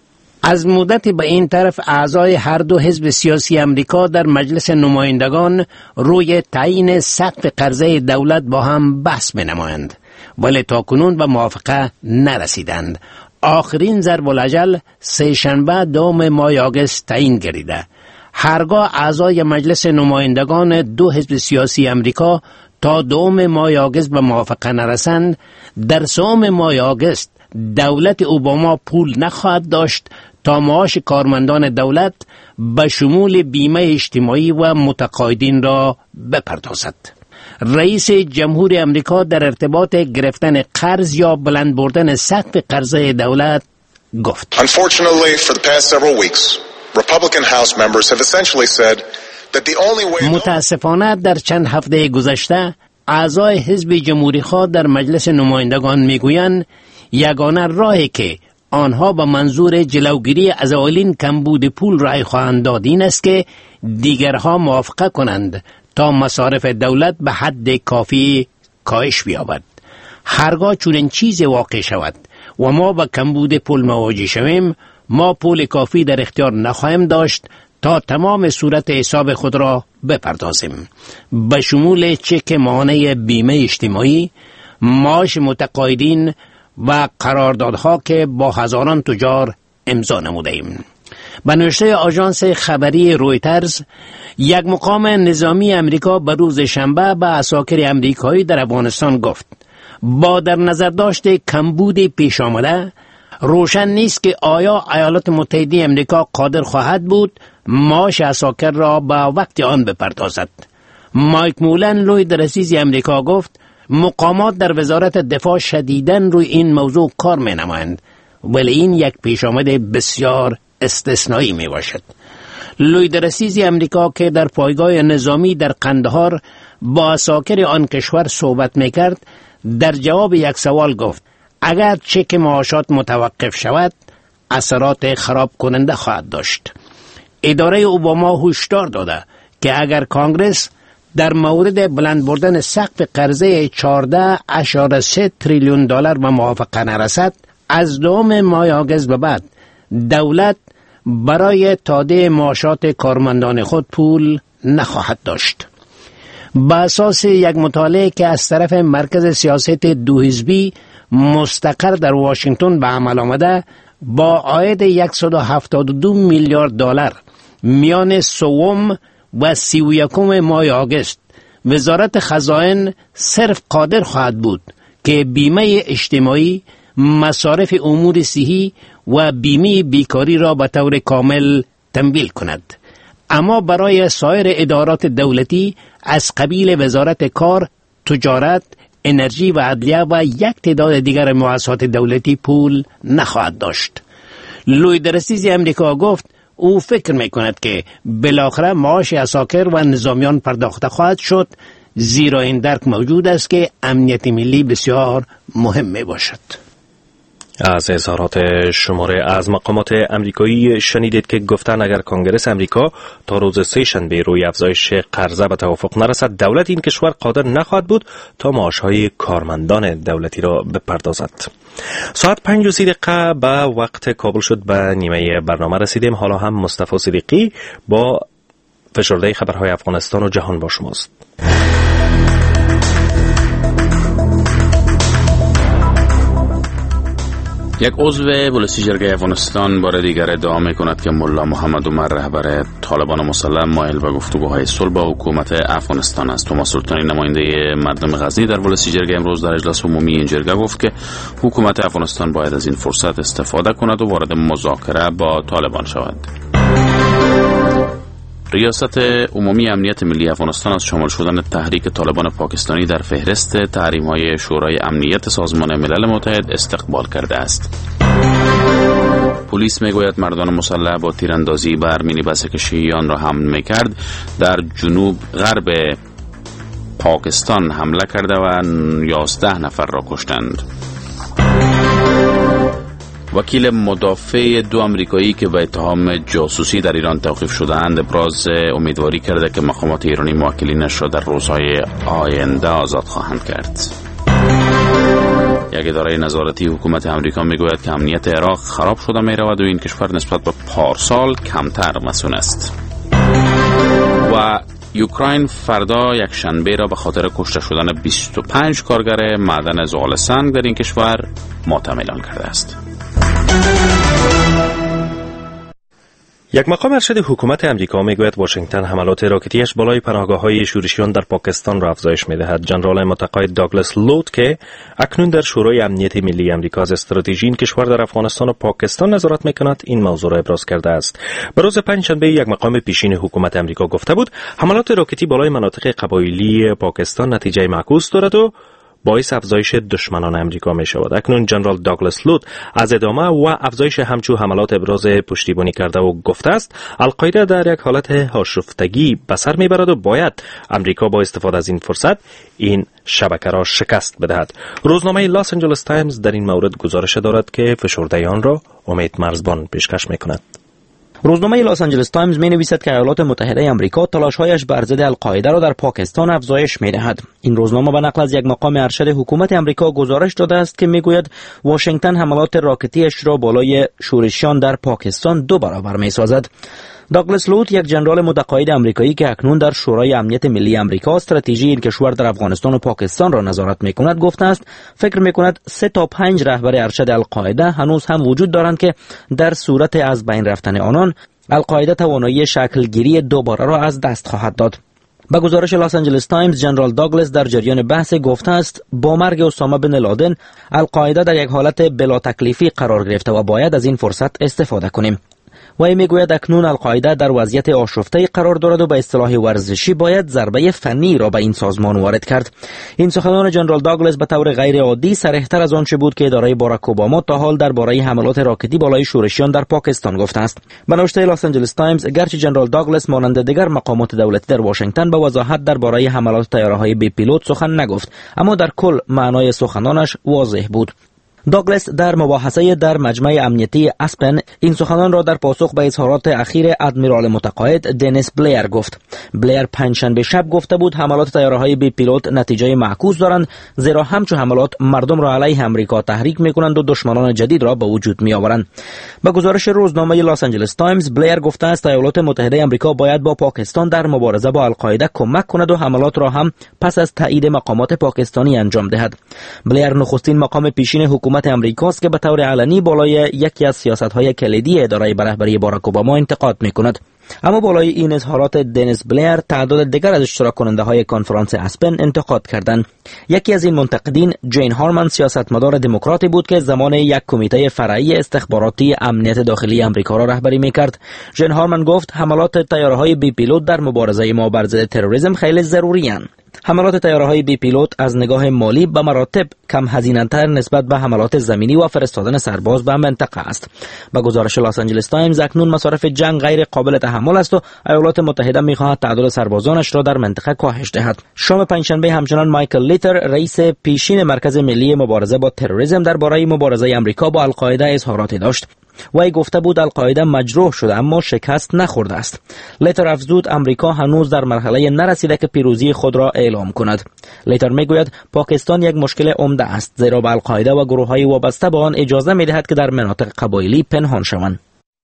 از مدت به این طرف اعضای هر دو حزب سیاسی امریکا در مجلس نمایندگان روی تعیین سقف قرضه دولت با هم بحث می‌نمایند، ولی تاکنون به موافقه نرسیدند. آخرین ضرب الاجل سه شنبه دوم ماه آگوست تعیین گردیده. هرگاه اعضای مجلس نمایندگان دو حزب سیاسی امریکا تا دوم ماه آگوست به موافقه نرسند، در سوم ماه آگوست دولت اوباما پول نخواهد داشت تا معاش کارمندان دولت به شمول بیمه اجتماعی و متقاعدین را بپردازد. رئیس جمهور امریکا در ارتباط گرفتن قرض یا بلند بردن سقف قرضه دولت گفت: Unfortunately, for the past several weeks, Republican House members have essentially said that the only way متاسفانه در چند هفته گذشته اعضای حزب جمهوری خواه در مجلس نمایندگان میگویند یگانه راهی که آنها به منظور جلوگیری از اولین کمبود پول رای خواهند داد این است که دیگرها موافقه کنند تا مصارف دولت به حد کافی کاهش بیابد. هرگاه چنین چیزی واقع شود و ما به کمبود پول مواجه شویم، ما پول کافی در اختیار نخواهیم داشت تا تمام صورت حساب خود را بپردازیم، به شمول چک ماهانه بیمه اجتماعی، معاش متقاعدین و قراردادها که با هزاران تجار امضا نموده ایم. به نوشته آژانس خبری رویترز، یک مقام نظامی امریکا به روز شنبه به عساکر امریکایی در افغانستان گفت با در نظر داشت کمبود پیش آمده، روشن نیست که آیا ایالات متحده امریکا قادر خواهد بود معاش عساکر را به وقت آن بپردازد. مایک مولن لوید رئیس امریکا گفت مقامات در وزارت دفاع شدیداً روی این موضوع کار می نمایند، ولی این یک پیش آمده بسیار استثنایی می باشد. لوید رئیس امریکا که در پایگاه نظامی در قندهار با عساکر آن کشور صحبت می کرد، در جواب یک سوال گفت اگر چک معاشات متوقف شود اثرات خراب کننده خواهد داشت. اداره اوباما هشدار داده که اگر کانگرس در مورد بلند بردن سقف قرضه چهارده اشاره سه تریلیون دلار به موافقه نرسد، از دوم ماه آگوست به بعد دولت برای تادیه معاشات کارمندان خود پول نخواهد داشت. با اساس یک مطالعه که از طرف مرکز سیاست دو حزبی مستقر در واشنگتن به عمل آمده، با عاید صد و هفتاد و دو میلیارد دلار میان سوم و سی و یکم ماه آگوست وزارت خزائن صرف قادر خواهد بود که بیمه اجتماعی، مصارف امور صحی و بیمه بیکاری را به طور کامل تمویل کند. اما برای سایر ادارات دولتی از قبیل وزارت کار، تجارت، انرژی و عدلیه و یک تعداد دیگر مؤسسات دولتی پول نخواهد داشت. لوید رئیس امریکا گفت او فکر میکند که بالاخره معاش عساکر و نظامیان پرداخته خواهد شد، زیرا این درک موجود است که امنیت ملی بسیار مهم می باشد. از اظهارات شماره از مقامات امریکایی شنیدید که گفتن اگر کنگره امریکا تا روز سه شنبه روی افزایش قرضه به توافق نرسد، دولت این کشور قادر نخواهد بود تا معاشهای کارمندان دولتی را بپردازد. ساعت پنج و سی دقیقه به وقت کابل شد. به نیمه برنامه رسیدیم. حالا هم مصطفی صدیقی با فشرده خبرهای افغانستان و جهان با شماست. یک عضو ولسی جرگه افغانستان بار دیگر ادعا می‌کند که ملا محمد عمر رهبر طالبان مسلح مایل به گفتگوهای صلح با حکومت افغانستان است. توماس سلطانی نماینده مردم غزنی در ولسی جرگه امروز در اجلاس عمومی این جرگه گفت که حکومت افغانستان باید از این فرصت استفاده کند و وارد مذاکره با طالبان شود. ریاست عمومی امنیت ملی افغانستان از شامل شدن تحریک طالبان پاکستانی در فهرست تحریم‌های شورای امنیت سازمان ملل متحد استقبال کرده است. پلیس میگوید مردان مسلح با تیراندازی بر مینیبس که شیعیان را حمل میکرد در جنوب غرب پاکستان حمله کرده و یازده نفر را کشتند. وکیل مدافع دو امریکایی که به اتهام جاسوسی در ایران توقیف شده‌اند ابراز امیدواری کرده که مقامات ایرانی موکلینش را در روزهای آینده آزاد خواهند کرد. یک اداره نظارتی حکومت امریکا میگوید که امنیت عراق خراب شده میرود و این کشور نسبت به پارسال کمتر مسئول است. و اوکراین فردا یک شنبه را به خاطر کشته شدن بیست و پنج کارگر معدن زغال سنگ در این کشور ماتم اعلان کرده است. یک مقام ارشد حکومت امریکا میگوید واشنگتن حملات راکتیش بالای پناهگاه‌های شورشیان در پاکستان را افزایش می‌دهد. جنرال متقاعد داگلاس لوت که اکنون در شورای امنیت ملی امریکا از استراتژی این کشور در افغانستان و پاکستان نظارت می‌کند این موضوع را ابراز کرده است. به روز پنجشنبه یک مقام پیشین حکومت امریکا گفته بود حملات راکتی بالای مناطق قبایلی پاکستان نتیجه معکوس دارد و باعث افزایش دشمنان امریکا می شود. اکنون جنرال داگلاس لوت از ادامه و افزایش همچو حملات ابراز پشتیبانی کرده و گفته است القاعده در یک حالت آشفتگی به سر می برد و باید امریکا با استفاده از این فرصت این شبکه را شکست بدهد. روزنامه لاس آنجلس تایمز در این مورد گزارش دارد که فشرده آن را امید مرزبان پیشکش می کند. روزنامه لاس آنجلس تایمز می نویسد که ایالات متحده آمریکا تلاش‌هایش بر ضد القاعده را در پاکستان افزایش می دهد. این روزنامه به نقل از یک مقام ارشد حکومت آمریکا گزارش داده است که می گوید واشنگتن حملات راکتیش را بالای شورشیان در پاکستان دو برابر می سازد. داگلاس لوت یک جنرال متقاعد آمریکایی که اکنون در شورای امنیت ملی آمریکا استراتژی این کشور در افغانستان و پاکستان را نظارت می‌کند گفته است فکر می‌کند سه تا پنج رهبر ارشد القاعده هنوز هم وجود دارند که در صورت از بین رفتن آنان القاعده توانایی شکل گیری دوباره را از دست خواهد داد. با گزارش لاس آنجلس تایمز جنرال داگلاس در جریان بحث گفته است با مرگ اسامه بن لادن القاعده در یک حالت بلا تکلیفی قرار گرفته و باید از این فرصت استفاده کنیم. و این میگوید اکنون القاعده در وضعیت آشفته قرار دارد و به اصطلاح ورزشی باید ضربه فنی را به این سازمان وارد کرد. این سخنان جنرال داگلاس به طور غیر عادی صریح‌تر از آنچه بود که اداره باراک اوباما تا حال درباره حملات راکتی بالای شورشیان در پاکستان گفته است. به نوشته لاس آنجلس تایمز گرچه جنرال داگلاس مانند دیگر مقامات دولتی در واشنگتن به وضاحت درباره حملات طیاره‌های بی پیلوت سخن نگفت، اما در کل معنای سخنانش واضح بود. داگلاس در مباحثه در مجمع امنیتی اسپن این سخنان را در پاسخ به اظهارات اخیر ادمیرال متقاعد دنیس بلیر گفت. بلیر پنجشنبه شب گفته بود حملات طیاره‌های بی پیلوت نتیجه معکوس دارند زیرا همچون حملات مردم را علیه امریکا تحریک می‌کنند و دشمنان جدید را به وجود می‌آورند. با گزارش روزنامه لاس آنجلس تایمز بلیر گفته است ایالات متحده آمریکا باید با پاکستان در مبارزه با القاعده کمک کند و حملات را هم پس از تایید مقامات پاکستانی انجام دهد. بلیر نخستین مقام پیشین حکومت امریکاست که به طور علنی بالای یکی از سیاست‌های کلیدی اداره رهبری باراک اوباما انتقاد می‌کند. اما بالای این اظهارات دنیس بلیر تعداد دیگر از اشتراک کننده های کنفرانس اسپن انتقاد کردند. یکی از این منتقدین جین هارمن سیاستمدار دموکراتی بود که زمان یک کمیته فرعی استخباراتی امنیت داخلی آمریکا را رهبری می‌کرد. جین هارمن گفت حملات طیاره‌های بی پیلوت در مبارزه ما بر ضد تروریسم خیلی ضروری اند. حملات طیاره‌های بی پیلوت از نگاه مالی به مراتب کم هزینه‌تر نسبت به حملات زمینی و فرستادن سرباز به منطقه است. با گزارش لس آنجلس تایمز اکنون مصارف جنگ غیر قابل تحمل است و ایالات متحده می‌خواهد تعداد سربازانش را در منطقه کاهش دهد. شام پنجشنبه همچنان مایکل لیتر رئیس پیشین مرکز ملی مبارزه با تروریسم درباره مبارزه آمریکا با القاعده اظهاراتی داشت. وی گفته بود القاعده مجروح شده اما شکست نخورده است. لیتر افزود آمریکا هنوز در مرحله نرسیده که پیروزی خود را اعلام کند. لیتر میگوید پاکستان یک مشکل عمده است، زیرا به القاعده و گروه‌های وابسته به آن اجازه میدهد که در مناطق قبایلی پنهان شوند.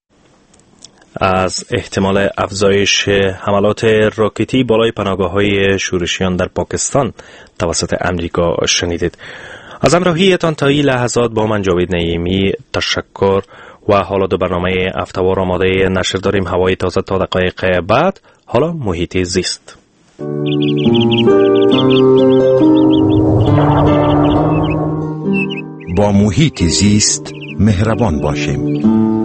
از احتمال افزایش حملات راکتی بالای پناهگاه‌های شورشیان در پاکستان توسط امریکا شنیدید. از همراهیتان تا این لحظات با من جاوید نعیمی تشکر و حالا دو برنامه هفته‌وار آماده نشر داریم. هوای تازه تا دقایق بعد. حالا محیط زیست. با محیط زیست مهربان باشیم.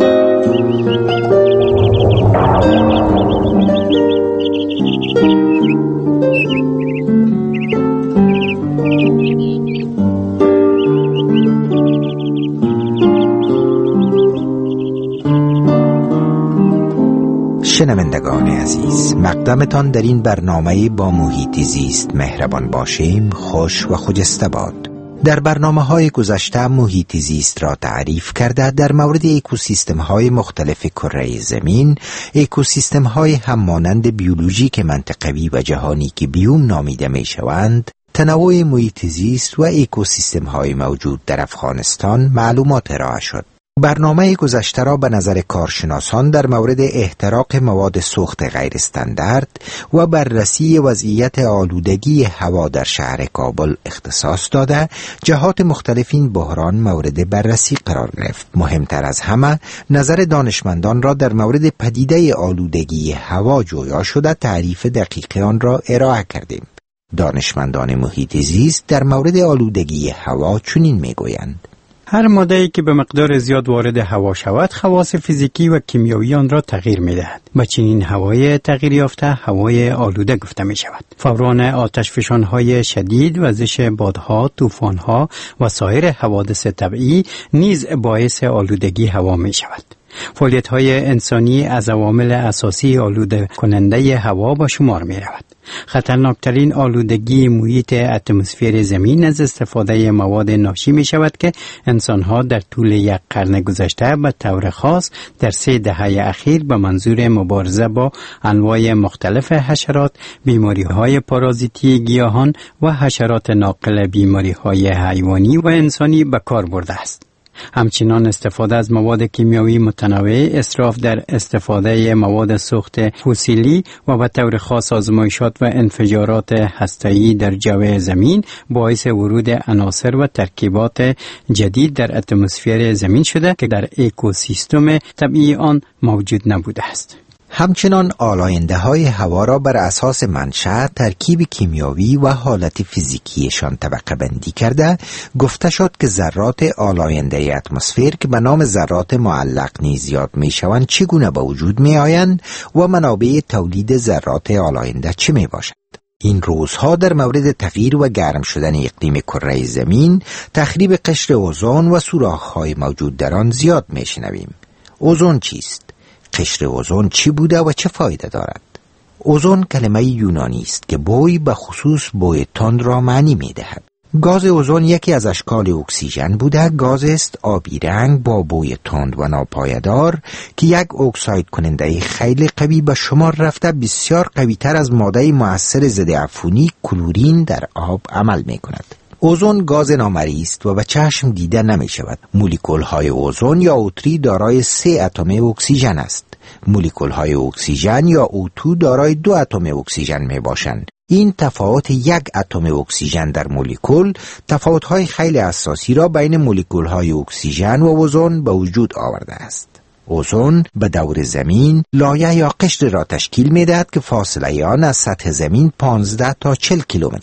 شنوندگان عزیز، مقدمتان در این برنامه با محیط زیست مهربان باشیم خوش و خجسته باد. در برنامه‌های گذشته محیط زیست را تعریف کرده در مورد اکوسیستم‌های مختلف کره زمین، اکوسیستم‌های هم مانند بیولوژیک منطقوی و جهانی که بیوم نامیده می‌شوند، تنوع محیط زیست و اکوسیستم‌های موجود در افغانستان معلومات ارائه شد. برنامه گذشته را به نظر کارشناسان در مورد احتراق مواد سوخت غیر استاندارد و بررسی وضعیت آلودگی هوا در شهر کابل اختصاص داده، جهات مختلف این بحران مورد بررسی قرار گرفت. مهمتر از همه نظر دانشمندان را در مورد پدیده آلودگی هوا جویا شده تعریف دقیق آن را ارائه کردیم. دانشمندان محیط زیست در مورد آلودگی هوا چنین میگویند: هر ماده‌ای که به مقدار زیاد وارد هوا شود خواص فیزیکی و کیمیایی آن را تغییر می‌دهد. با چنین هوای تغییر یافته هوای آلوده گفته می‌شود. فوران آتشفشان‌های شدید، وزش بادها، طوفان‌ها و سایر حوادث طبیعی نیز باعث آلودگی هوا می‌شود. فعالیت‌های انسانی از عوامل اساسی آلوده کننده هوا به شمار می‌رود. خطرناکترین آلودگی محیط اتمسفر زمین از استفاده مواد ناشی می شود که انسان‌ها در طول یک قرن گذشته به طور خاص در سه دهه اخیر به منظور مبارزه با انواع مختلف حشرات، بیماری‌های پارازیتی گیاهان و حشرات ناقل بیماری‌های حیوانی و انسانی به کار برده است. همچنان استفاده از مواد کیمیایی متنوع، اسراف در استفاده مواد سوخت فسیلی و به طور خاص آزمایشات و انفجارات هسته‌ای در جو زمین باعث ورود عناصر و ترکیبات جدید در اتمسفر زمین شده که در اکوسیستم طبیعی آن موجود نبوده است. همچنان آلاینده های هوا را بر اساس منشأ، ترکیب کیمیایی و حالت فیزیکیشان طبقه بندی کرده، گفته شد که ذرات آلاینده اتمسفر که به نام ذرات معلق نیز یاد می شوند چگونه به وجود می آیند و منابع تولید ذرات آلاینده چه می باشد. این روزها در مورد تغییر و گرم شدن اقلیم کره زمین، تخریب قشر اوزون و سوراخ‌های موجود در آن زیاد می شنویم. اوزون چیست؟ قشر اوزون چی بوده و چه فایده دارد؟ اوزون کلمه یونانی است که بوی به خصوص بوی تند را معنی می دهد. گاز اوزون یکی از اشکال اکسیژن بوده. گاز است آبی رنگ با بوی تند و ناپایدار که یک اکساید کننده خیلی قوی به شمار رفته بسیار قوی تر از ماده مؤثر ضد عفونی کلورین در آب عمل می کند. اوزون گاز نامرئی است و به چشم دیده نمی شود. مولکول های اوزون یا اوتری دارای سه اتم اکسیژن است. مولکول های اکسیژن یا اوتو دارای دو اتم اکسیژن می باشند. این تفاوت یک اتم اکسیژن در مولکول تفاوت های خیلی اساسی را بین مولکول های اکسیژن و اوزون به وجود آورده است. اوزون به دور زمین لایه یا قشر را تشکیل می دهد که فاصله آن از سطح زمین پانزده تا چهل کیلومتر است.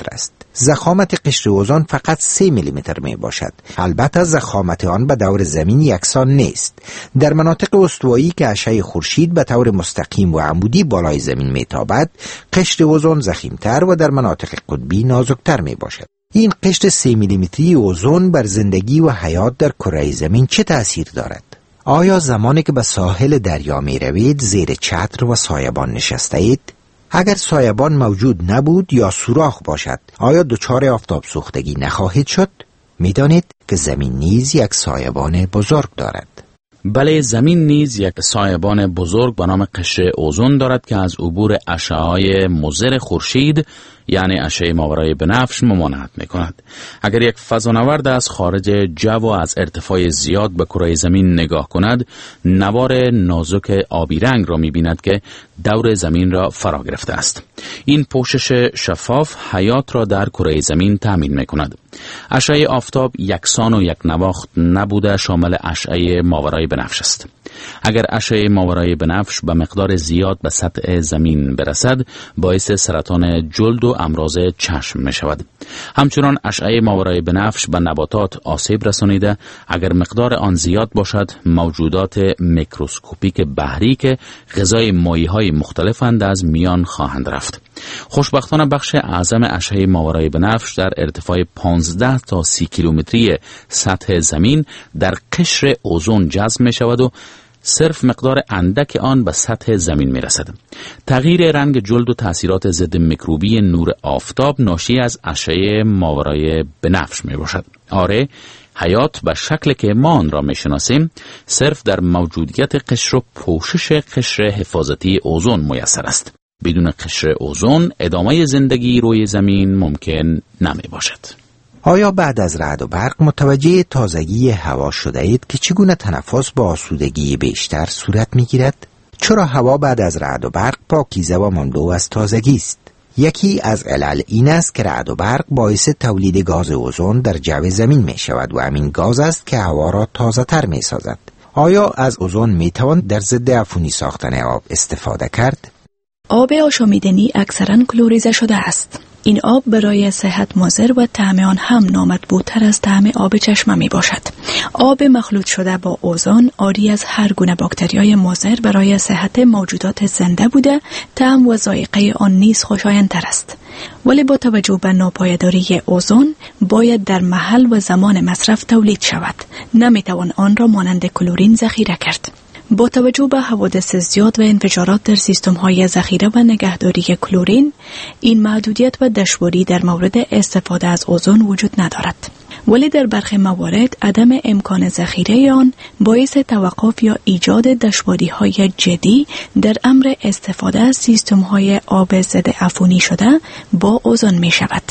ضخامت قشر اوزون فقط سه میلیمتر می باشد. البته ضخامت آن به دور زمین یکسان نیست. در مناطق استوایی که اشعه خورشید به طور مستقیم و عمودی بالای زمین می تابد، قشر اوزون ضخیمتر و در مناطق قطبی نازکتر می باشد. این قشر سه میلیمتری اوزون بر زندگی و حیات در کره زمین چه تأثیر دارد؟ آیا زمانی که به ساحل دریا می روید زیر چتر و سایبان نشسته اید؟ اگر سایبان موجود نبود یا سوراخ باشد، آیا دچار آفتاب سوختگی نخواهید شد؟ می دانید که زمین نیز یک سایبان بزرگ دارد. بله، زمین نیز یک سایبان بزرگ به نام قشر اوزون دارد که از عبور اشعه‌های مضر خورشید یعنی اشعه ماورای بنفش ممانعت می‌کند. اگر یک فضانورد از خارج جو و از ارتفاع زیاد به کره زمین نگاه کند، نوار نازک آبی رنگ را می‌بیند که دور زمین را فرا گرفته است. این پوشش شفاف حیات را در کره زمین تامین می‌کند. اشعه آفتاب یکسان و یک نواخت نبوده شامل اشعه ماورای بنفش است. اگر اشعه ماورای بنفش به مقدار زیاد به سطح زمین برسد، باعث سرطان جلد و امراض چشم می شود. همچنان اشعه ماورای بنفش به نباتات آسیب رسانیده اگر مقدار آن زیاد باشد، موجودات میکروسکوپیک بحری که غذای مایع‌های مختلفند از میان خواهند رفت. خوشبختانه بخش اعظم اشعه ماورای بنفش در ارتفاع پانزده تا سی کیلومتری سطح زمین در قشر اوزون جذب می شود و صرف مقدار اندک آن به سطح زمین می رسد. تغییر رنگ جلد و تأثیرات ضد میکروبی نور آفتاب ناشی از اشعه ماورای بنفش می باشد. آره، حیات به شکل که ما آن را می شناسیم صرف در موجودیت قشر و پوشش قشر حفاظتی اوزون میسر است. بدون قشر اوزون ادامه زندگی روی زمین ممکن نمی باشد. آیا بعد از رعد و برق متوجه تازگی هوا شده اید که چگونه تنفس با آسودگی بیشتر صورت می گیرد؟ چرا هوا بعد از رعد و برق پاکیزه و مملو از تازگی است؟ یکی از علل این است که رعد و برق باعث تولید گاز اوزون در جو زمین می شود و همین گاز است که هوا را تازه تر می سازد. آیا از اوزون می توان در ضد عفونی ساختن آب استفاده کرد؟ آب آشامیدنی اکثراً کلوریزه شده است. این آب برای صحت مضر و طعم آن هم نامطبوع‌تر از طعم آب چشمه می باشد. آب مخلوط شده با اوزون عاری از هر گونه باکتریای مضر برای صحت موجودات زنده بوده، طعم و ذائقه آن نیز خوشایندتر است. ولی با توجه به ناپایداری اوزون باید در محل و زمان مصرف تولید شود. نمی توان آن را مانند کلورین ذخیره کرد. با توجه به حوادث زیاد و انفجارات در سیستم‌های ذخیره و نگهداری کلورین، این محدودیت و دشواری در مورد استفاده از اوزون وجود ندارد. ولی در برخی موارد عدم امکان ذخیره آن باعث توقف یا ایجاد دشواری‌های جدی در امر استفاده از سیستم‌های آب ضد عفونی شده با اوزون می‌شود.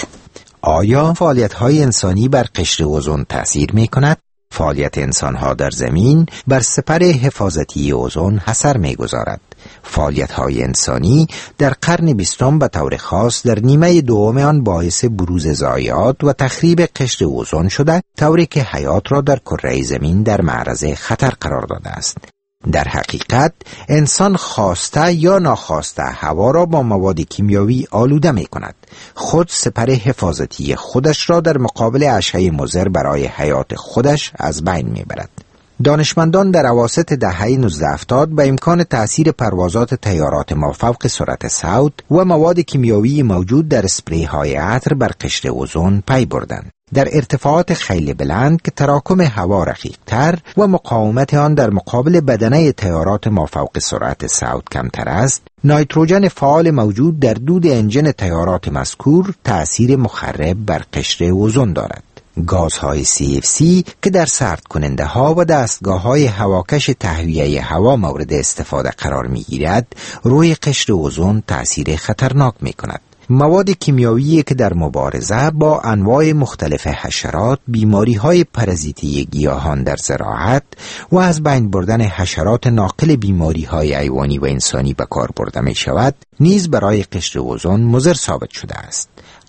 آیا فعالیت‌های انسانی بر قشر اوزون تأثیر می‌کند؟ فعالیت انسانها در زمین بر سپر حفاظتی اوزون اثر می‌گذارد. فعالیت‌های انسانی در قرن بیستم به طور خاص در نیمه دوم آن باعث بروز ضایعات و تخریب قشر اوزون شده، طوری که حیات را در کره زمین در معرض خطر قرار داده است. در حقیقت انسان خواسته یا ناخواسته هوا را با مواد کیمیاوی آلوده می کند. خود سپر حفاظتی خودش را در مقابل اشعه مضر برای حیات خودش از بین می برد. دانشمندان در اواسط دهه نوزده هفتاد به امکان تأثیر پروازات طیارات مافوق سرعت صوت و مواد کیمیاوی موجود در اسپری های عطر بر قشر اوزون پی بردند. در ارتفاعات خیلی بلند که تراکم هوا رقیق‌تر و مقاومت آن در مقابل بدنه طیارات مافوق سرعت صوت کمتر است، نیتروژن فعال موجود در دود انجن طیارات مذکور تأثیر مخرب بر قشر اوزون دارد. گازهای سی اف سی که در سرد کننده ها و دستگاه های هواکش تهویه هوا مورد استفاده قرار می گیرد، روی قشر اوزون تأثیر خطرناک می کند. مواد کیمیاویی که در مبارزه با انواع مختلف حشرات، بیماری های پرازیتی گیاهان در زراعت و از بین بردن حشرات ناقل بیماری های حیوانی و انسانی به کار برده می شود، نیز برای قشر اوزون مضر ثابت شده است.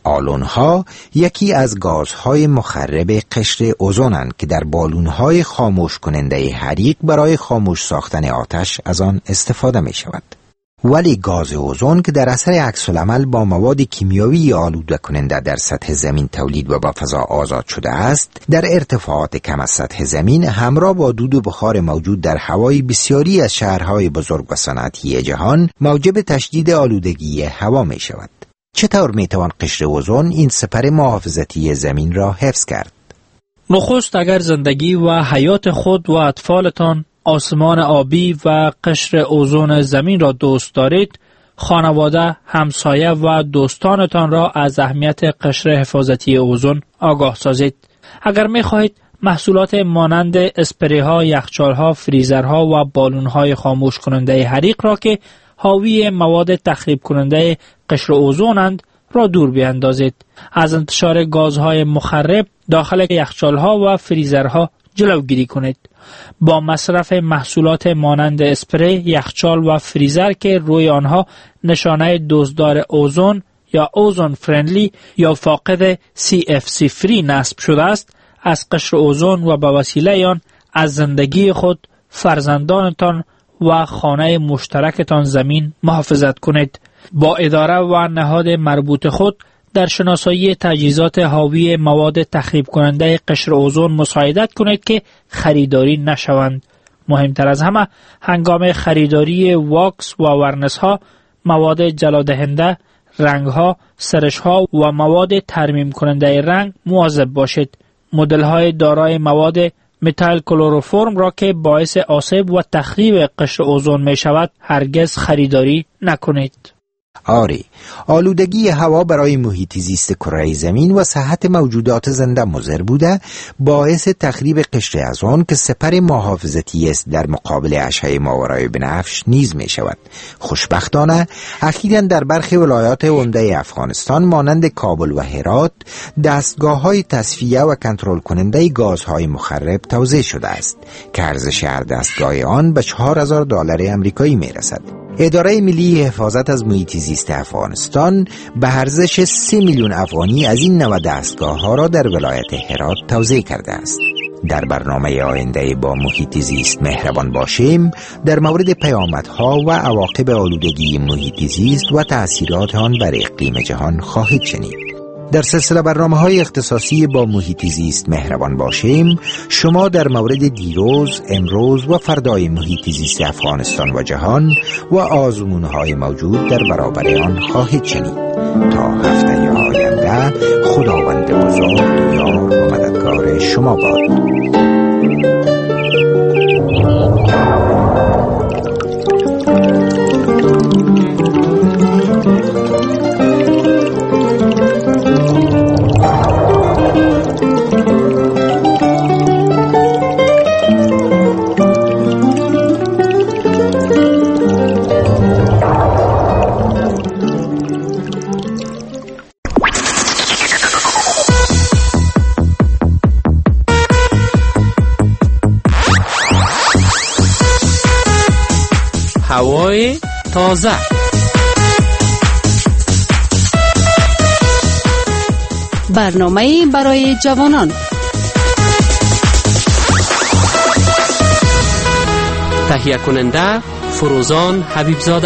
آلونها یکی از گازهای مخرب قشر اوزونند که در بالونهای خاموش کننده حریق برای خاموش ساختن آتش از آن استفاده می شود. ولی گاز اوزون که در اثر عکس العمل با مواد کیمیایی آلوده کننده در سطح زمین تولید و به فضا آزاد شده است، در ارتفاعات کم از سطح زمین همراه با دود و بخار موجود در هوای بسیاری از شهرهای بزرگ و صنعتی جهان موجب تشدید آلودگی هوا می شود. چطور می توان قشر اوزون این سپر محافظتی زمین را حفظ کرد؟ نخست اگر زندگی و حیات خود و اطفالتان آسمان آبی و قشر اوزون زمین را دوست دارید، خانواده، همسایه و دوستانتان را از اهمیت قشر حفاظتی اوزون آگاه سازید. اگر می خواهید محصولات مانند اسپری ها، یخچال ها، فریزر ها و بالون های خاموش کننده حریق را که حاوی مواد تخریب کننده قشر اوزونند را دور بیاندازید. از انتشار گازهای مخرب داخل یخچال ها و فریزر ها جلوگیری کنید. با مصرف محصولات مانند اسپری، یخچال و فریزر که روی آنها نشانه دزدار اوزون یا اوزون فرندلی یا فاقد سی اف سی فری نصب شده است، از قشر اوزون و به وسیله آن از زندگی خود، فرزندانتان و خانه مشترکتان زمین محافظت کنید. با اداره و نهاد مربوط خود در شناسایی تجهیزات حاوی مواد تخریب کننده قشر اوزون مساعدت کنید که خریداری نشوند. مهمتر از همه هنگام خریداری واکس و ورنس ها، مواد جلادهنده، رنگ ها، سرش ها و مواد ترمیم کننده رنگ مواظب باشید. مدل های دارای مواد متایل کلروفرم را که باعث آسیب و تخریب قشر اوزون می شود هرگز خریداری نکنید. آری، آلودگی هوا برای محیط زیست کره زمین و صحت موجودات زنده مضر بوده، باعث تخریب قشر اوزون که سپر محافظتی است در مقابل اشعه ماورای بنفش نیز می شود. خوشبختانه اخیراً در برخی ولایات عمده افغانستان مانند کابل و هرات دستگاه‌های تصفیه و کنترل کننده گازهای مخرب توزیع شده است که ارزش هر دستگاه آن به چهار هزار دلار آمریکایی می رسد. اداره ملی حفاظت از محیط زیست افغانستان به ارزش سه میلیون افغانی از این نوع دستگاه ها را در ولایت هرات توزیع کرده است. در برنامه آینده با محیط زیست مهربان باشیم در مورد پیامدها و عواقب آلودگی محیط زیست و تأثیرات آن بر اقلیم جهان خواهید شنید. در سلسله برنامه‌های اختصاصی با محیط زیست مهربان باشیم، شما در مورد دیروز، امروز و فردای محیط زیست افغانستان و جهان و آزمون‌های موجود در برابر آن خواهید شنید. تا هفته آینده خداوند بزرگ یار و مددگار شما باد. هوای تازه. برنامه برای جوانان. تهیه کننده فروزان حبیبزاده.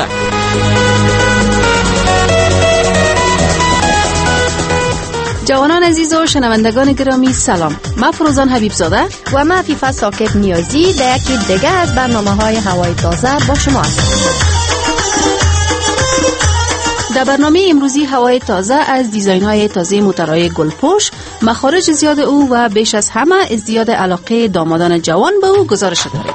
جوانان عزیز و شنوندگان گرامی سلام. من فروزان حبیبزاده و من عفیفه ساکب نیازی در یکی دیگه از برنامه های هوای تازه با شما هستم. در برنامه امروزی هوای تازه از دیزاین های تازه موتورهای گلپوش، مخارج زیاد او و بیش از همه ازدیاد علاقه دامادان جوان به او گزارش داریم.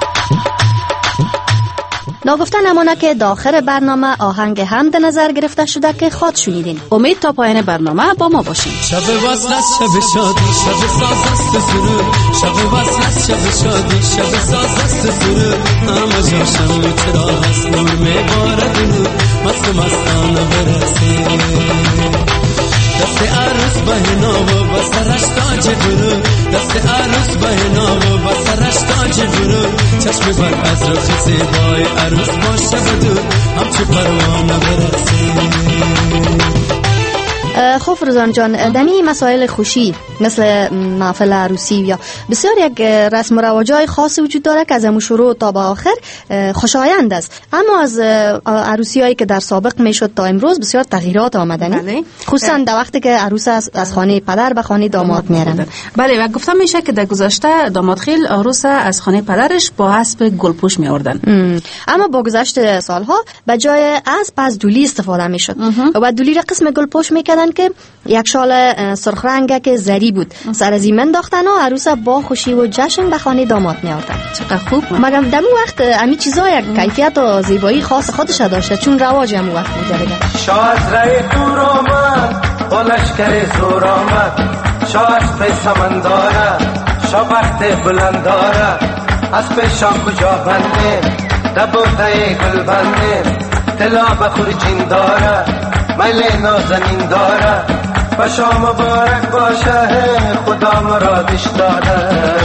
ناگفته نمانه که داخل برنامه آهنگ هم در نظر گرفته شده که خود شنیدین. امید تا پایان برنامه با ما باشین. شب وصل است، شب شادی، شب ساز است سرور. شب وصل است، شب شادی، شب ساز است سرور. همه جا شمع چراغ است، نور میبارد نور، مست مستانه برسید. دست عروس بهنا و بسرش تاج برو، دست عروس بهنا و بسرش تاج برو. چشم بر از رخ زیبای عروس باشه بدور، همچو پروانه برسید. خب فروزان جان، دمی مسائل خوشی مثل محفل عروسی یا بسیار یک رسم و رواجای خاصی وجود داره که از امو شروع تا به آخر خوشایند است، اما از عروسی هایی که در سابق میشد تا امروز بسیار تغییرات آمدنی، خصوصا در وقتی که عروس از خانه پدر به خانه داماد میرن. بله، و گفتم میشه که در گذشته داماد خیل عروس از خانه پدرش با اسب گلپوش می آوردن، اما با گذشت سالها به جای اسب از دولی استفاده میشد و بعد دولی را قسم گلپوش میکردن که یک شال سرخ رنگ که زری بود سر از این انداختن و عروس با خوشی و جشن به خانه داماد می آوردن. چقدر خوب. مگر در اون وقت امی چیزا یک کیفیت و زیبایی خاص خودش داشته، چون رواج هم وقت بوده دیگه. شاه رای دور آمد با لشکر زور آمد، شاه اسب سمنداره، شاه وقت بلند داره، اسب شاه کجا بنده دبوته گل بنده، طلا بخور جین داره، میل نازنین داره، و شاه مبارک باشه خدا مرادش داره.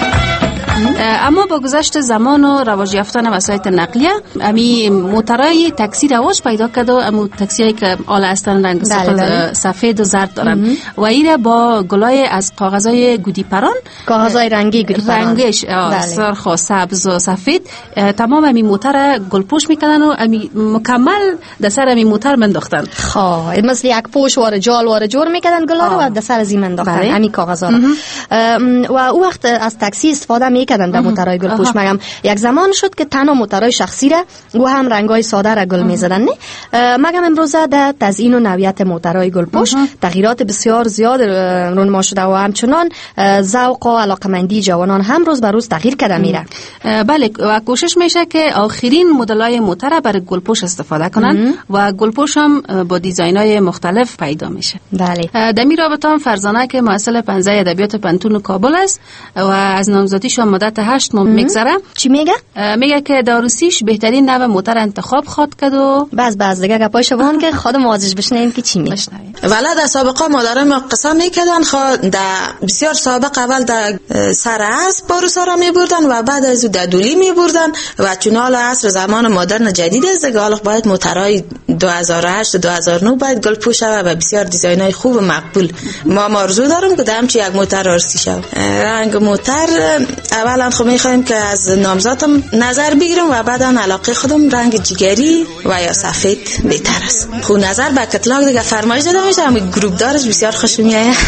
اما با گذشت زمان و رواج یافتن وسایل نقلیه، امی موترای تاکسی رواج پیدا کرد و امو تاکسیایی که آل هستن رنگ بله سفید و زرد دارن و ایره با گلای از کاغذای گودی پران، کاغذای رنگی گودی پران، رنگش سرخ و سبز و سفید، تمام امی موتر گلپوش میکنن و امی مکمل در سر امی موتر منداختن. خب مثل یک پوش واره جال واره جور میکردن گلا رو و در سر زی منداختن امی کاغذا رو. و او وقت از تاکسی استفاده میکردن در موترای گلپوش. مگم یک زمان شد که تنها موترای شخصی را و هم رنگای ساده را گل میزدن، نه مگم امروزه در تزیین و نوعیت موترای گلپوش تغییرات بسیار زیاد رونما شده و همچنان ذوق و علاقمندی جوانان هم روز به روز تغییر کرده میره. بله، و کوشش میشه که آخرین مدلای موتر برای گلپوش استفاده کنن و گلپوش هم با دیزاینای مختلف پیدا میشه. بله، دمی رابطه هم فرزانه که محصل پنزه ادبیات پنتون کابل است و از نامزدیش مدت هشت ماه میگذره. چی میگه؟ میگه که داروسیش بهترین نوع موتر انتخاب خواد کرد و بس بس دیگه گپای شوان که خودم آزش بشنیم که چی میگه. ولی در سابقه مادرم ما قسم میکردن خود در بسیار سابق اول در سر اسب باروسا را میبردن و بعد از در دولی میبردن و چون حال عصر زمان مدرن جدید است دیگه حالا باید موترهای دو هزار و هشت دو هزار و نه باید گلپوش شود و بسیار دیزاینای خوب و مقبول. ما آرزو دارم که همچی یک موتر آرسی شود. رنگ موتر اولا خب میخوایم که از نامزدم نظر بگیرم و بعدا علاقه خودم رنگ جگری و یا سفید بهتر است. خب نظر به کتلاگ دیگه فرمایش داده میشه، همین گروپ دارش بسیار خوش میایه. از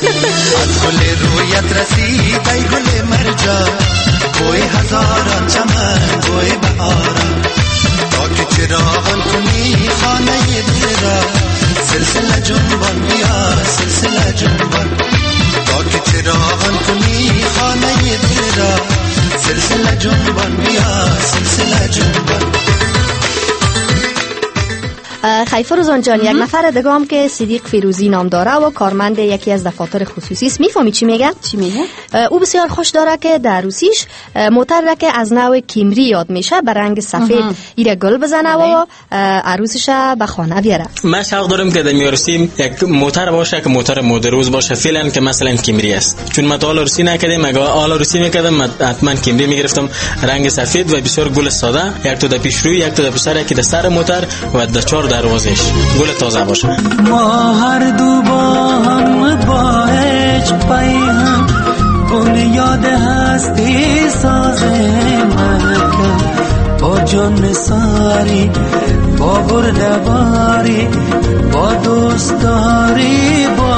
گل رویت رسید ای گل مرجان، بوی هزاران چمن بوی بهاران، تا که چراغان کنی خانه دل را، سلسله جنبان بیا سلسله جنبان، تا که چراغان کنی خانه دل را، سلسله جنبان بیا سلسله جنبان. خیفه روزان جان، یک نفر دیگه هم که صدیق فیروزی نام داره و کارمند یکی از دفاتر خصوصی است، میفهمی چی میگه؟ چی میگه؟ او بسیار خوش داره که در عروسیش موتر را که از نوع کیمری یاد میشه به رنگ سفید ایره گل بزنه و عروسش به خانه بیاره. من شوق دارم که در عروسیم یک موتر باشه که موتر مدروز باشه، فعلا که مثلا کیمری است، چون من تا عروسی نکردم، اگه آل عروسی میکردم حتما کیمری میگرفتم رنگ سفید و بسیار گل ساده، یک تو در پیشروی یک تو در پسر یک در سر موتر و در چهار دروازش گل تازه باشه. ما هر دو با هم با عشق پای هم بنیاد هستی ساز مکن، با جان ساری با بردباری با دوستداری با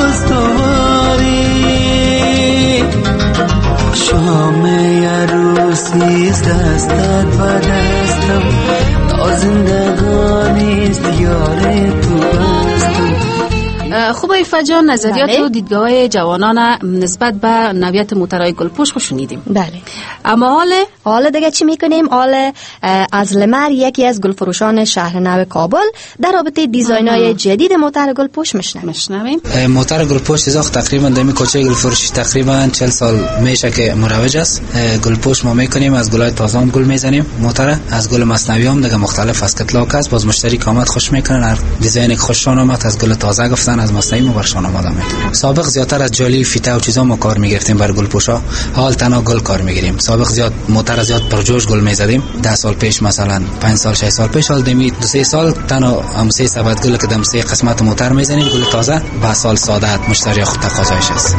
استواری، شام عروسی است دستت و دستم، تا زندگانیست یار تو هستم. خوب ایفا جان، نظریات و دیدگاه جوانان نسبت به نوعیت موترهای گلپوش رو شنیدیم. بله. اما حال حال دیگه چی میکنیم؟ حال از لمر یکی از گلفروشان شهر نو کابل در رابطه دیزاین‌های جدید موتر گلپوش میشنویم. میشنویم. موتر گلپوش چیزا تقریبا در کوچه گلفروشی تقریبا چهل سال میشه که مروج است. گلپوش ما میکنیم از گلای تازه گل میزنیم، موتر از گل مصنوی هم دیگه مختلف است. کتلاک است، باز مشتری کامت خوش میکنن، هر دیزاین خوششون اومد از گل تازه گفتن، از از مصنوعی ما برشان آماده میکنیم. سابق زیادتر از جالی فیته و چیزا ما کار میگرفتیم بر گلپوشا، حال تنها گل کار میگیریم. سابق زیاد موتر زیاد پرجوش گل میزدیم. ده سال پیش مثلا پنج سال شش سال پیش، حال دمی دو سه سال تنها هم سه سبد گل که دم سه قسمت موتر میزنیم، گل تازه. با سال ساده مشتری خود تقاضایش است.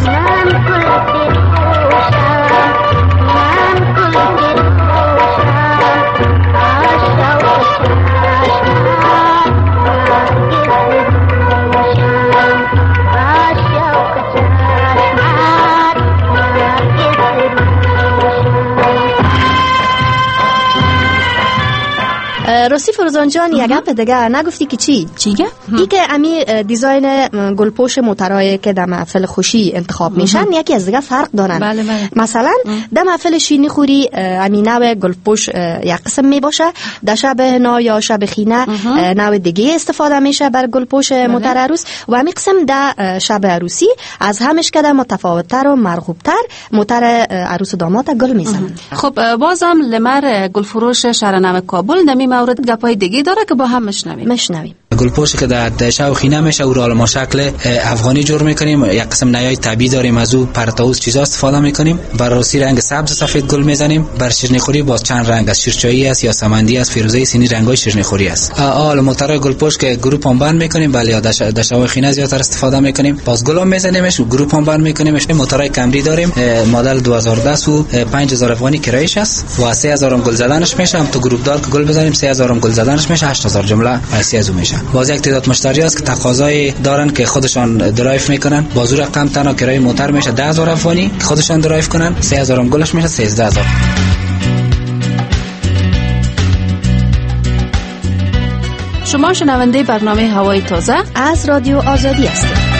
راستی فروزان جان یک گپ دیگه نگفتی که چی؟ چیگه؟ ای که امی دیزاین گلپوش موترای که در محفل خوشی انتخاب میشن یکی از دیگه فرق دارن. بله بله. مثلا در محفل شیرینی خوری امی نوع گلپوش یک قسم می باشه، در شب هنا یا شب خینه نوع دیگه استفاده میشه بر گلپوش موتر عروس، و امی قسم در شب عروسی از همش کده متفاوتتر و مرغوبتر موتر عروس و داماد گل میزنن. خب بازم لمر گلفروش شهر نو کابل دمی مورد گپای دیگه داره که با هم مشنویم. مشنویم. گلپوشی که در شب خینه میشه او را ما شکل افغانی جور میکنیم. یک قسم نیای طبیعی داریم، از او پرتاوز چیزا استفاده میکنیم. بر راسی رنگ سبز سفید گل میزنیم. بر شیرینی خوری باز چند رنگ است، شیرچایی است یا سمندی است، فیروزه سینی، رنگای شیرینی خوری است. آل موترای گلپوش که گروپ هم بند میکنیم، ولی یا در شب خینه زیاتر استفاده میکنیم. باز گل هم میزنیمش و گروپ هم بند میکنیمش. موترای کمری داریم، مدل دو هزار و ده و پنج هزار افغانی کرایش است و سه هزار هم گل زدنش میشه. هم تو گروپ دار که گل بزنیم سه هزار هم گل زدنش میشه، هشت هزار جمله پیسی از اون میشه. باز یک تعداد مشتری است که تقاضای دارن که خودشان درایو میکنن، بازو رقم تنها کرایه موتر میشه ده هزار افغانی که خودشان درایو کنن، سه هزار هم گلش میشه سیزده هزار. شما شنونده برنامه هوای تازه از رادیو آزادی هستید.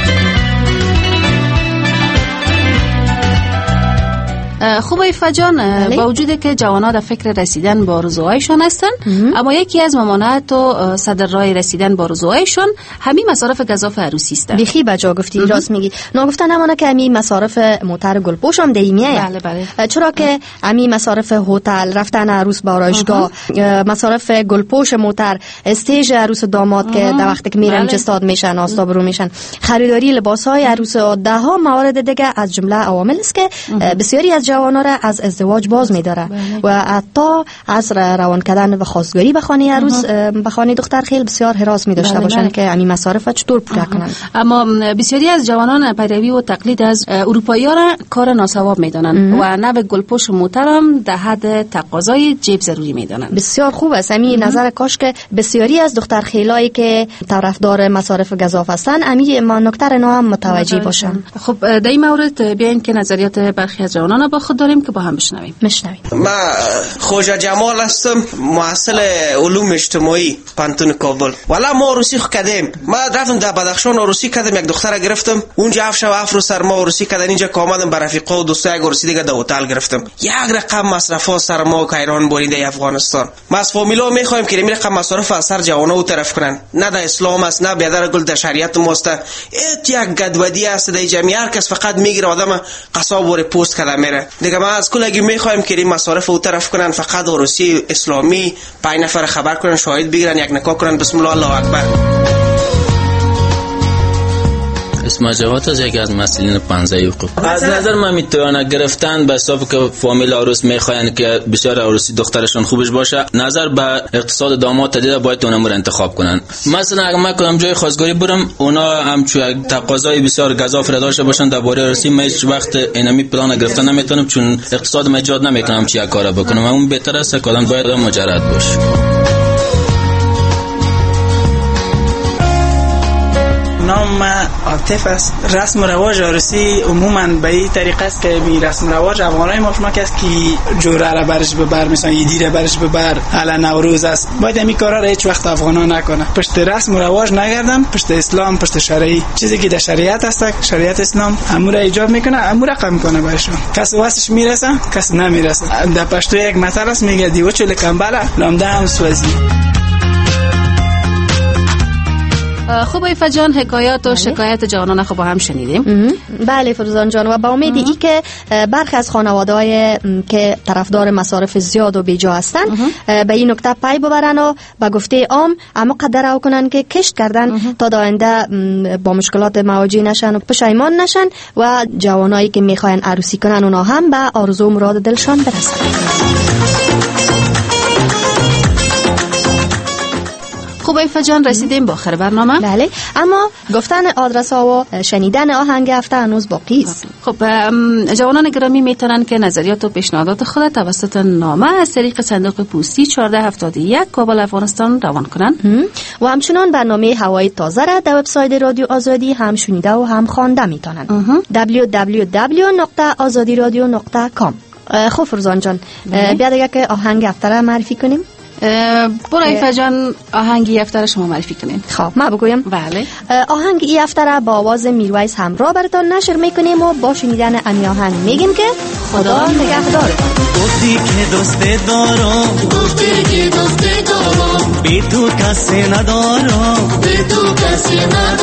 خوب ایفا جان، با وجود که جوانان در فکر رسیدن به آرزوهایشان هستند، اما یکی از ممانعت و صدر راه رسیدن به آرزوهایشان همین مصارف گزاف عروسی است. بخی بجا گفتی، راست میگی. نگفتن نمونه که همین مصارف موتر گلپوش هم دیمیه. بله بله. چرا که همین مصارف هتل، رفتن عروس به آرایشگاه، مصارف گلپوش موتر، استیج عروس و داماد که در وقتی که میرن جستاد میشن، آستاب رو میشن، خریداری لباسهای عروس و ده ها موارد دیگه از جمله عوامل است که بسیاری از جوانان را از ازدواج باز می‌داره و حتی از روان کردن و خواستگاری به خانه عروس به خانه دختر خیلی بسیار حراس می داشته باشن که همین مصارف چطور پورا کنن. اما بسیاری از جوانان پیروی و تقلید از اروپایی‌ها را کار ناثواب می‌دانند و نو گلپوش محترم در حد تقاضای جیب ضروری می‌دانند. بسیار خوب است. همین نظر کاش که بسیاری از دختر خیلایی که طرفدار مصارف گزاف هستند همین نکته را هم متوجه باشن. خب در این مورد بیاین که نظریات برخی از جوانان با خود داریم که با هم بشنویم. مشنویم. ما خوجا جمال هستم، محصل علوم اجتماعی پانتون کابل. والا ما عروسی خو کردیم. ما رفتم در بدخشان عروسی کردم، یک دختر گرفتم. اونجا هفت شب افرو سر ما عروسی کردن. اینجا که آمدم بر رفیقا و دوستا یک عروسی دیگه در هتل گرفتم. یک رقم مصرفا سر ما کایران بریده افغانستان. ما از فامیلا میخوایم که این رقم مصرف از سر جوانا او طرف کنن. نه در اسلام است، نه بیادر گل در شریعت ماست. ات یک گدودی است در جمعیت هر کس فقط میگیره آدم قصاب ور پست کرده میره. دیگه ما از کلگی میخوایم که این مصارف او طرف کنن، فقط عروسی اسلامی پنج نفر خبر کنن، شاهد بگیرن، یک نکاح کنن. بسم الله الله اکبر. اسم جواد از یکی از مسئولین پنزه حقوق. از نظر من میتونه گرفتن به حساب که فامیل عروس میخواین که بسیار عروسی دخترشون خوبش باشه، نظر به اقتصاد داماد تدید باید اون امور انتخاب کنن. مثلا اگه من کدام جای خواستگاری برم اونا هم چون تقاضای بسیار گزاف را داشته باشن درباره عروسی، من هیچ وقت اینمی پلان گرفتن نمیتونم چون اقتصاد ما اجازه نمیکنم چی کارا بکنم. اون بهتر است که آدم باید مجرد باشه. نام عاطف است. رسم و رواج عروسی عموما به این طریقه است که می رسم و رواج افغانای ما شما کس که جوره را برش ببر، مثلا ایدی را برش ببر، علا نوروز است، باید همین کارا را هیچ وقت افغانا نکنه. پشت رسم و رواج نگردم، پشت اسلام، پشت شرعی، چیزی که در شریعت است، شریعت اسلام امور ایجاب میکنه، امور رقم میکنه برشون. کس واسش میرسه، کس نمیرسه. در پشت یک مثل است میگه دیو چل کمبله لامده هم سوزی. خب ایفا جان، حکایات و شکایت جوانان خب با هم شنیدیم. بله فروزان جان، و با امید ای که برخی از خانواده‌های که طرفدار مصارف زیاد و بیجا هستن به این نکته پی ببرن و به گفته عام اما قدر او کنن که کشت کردن تا آینده با مشکلات مواجه نشن و پشیمان نشن و جوانایی که میخواین عروسی کنن اونا هم به آرزو و مراد دلشان برسن. خب ایفا جان، رسیدیم با آخر برنامه. بله، اما گفتن آدرس ها و شنیدن آهنگ هفته هنوز باقی است. خب جوانان گرامی میتونن که نظریات و پیشنهادات خود توسط نامه از طریق صندوق پستی چهارده هفتاد و یک کابل افغانستان روان کنن و همچنان برنامه هوای تازه را در وبسایت رادیو آزادی هم شنیده و هم خوانده میتونن. دبلیو دبلیو دبلیو نقطه آزادی رادیو نقطه کام. خب فرزان جان، بیا دیگه که آهنگ هفته را معرفی کنیم. برای ایفا جان آهنگ ای هفته را شما معرفی کنین. خب ما بگویم. بله. آهنگ ای هفته را با آواز میرویس همراه براتون نشر میکنیم و با شنیدن امی آهنگ میگیم که خدا نگهدار. گفتی که دوست دارم، گفتی که دوست دارم، بی تو کسی ندارم، بی تو کسی ندارم.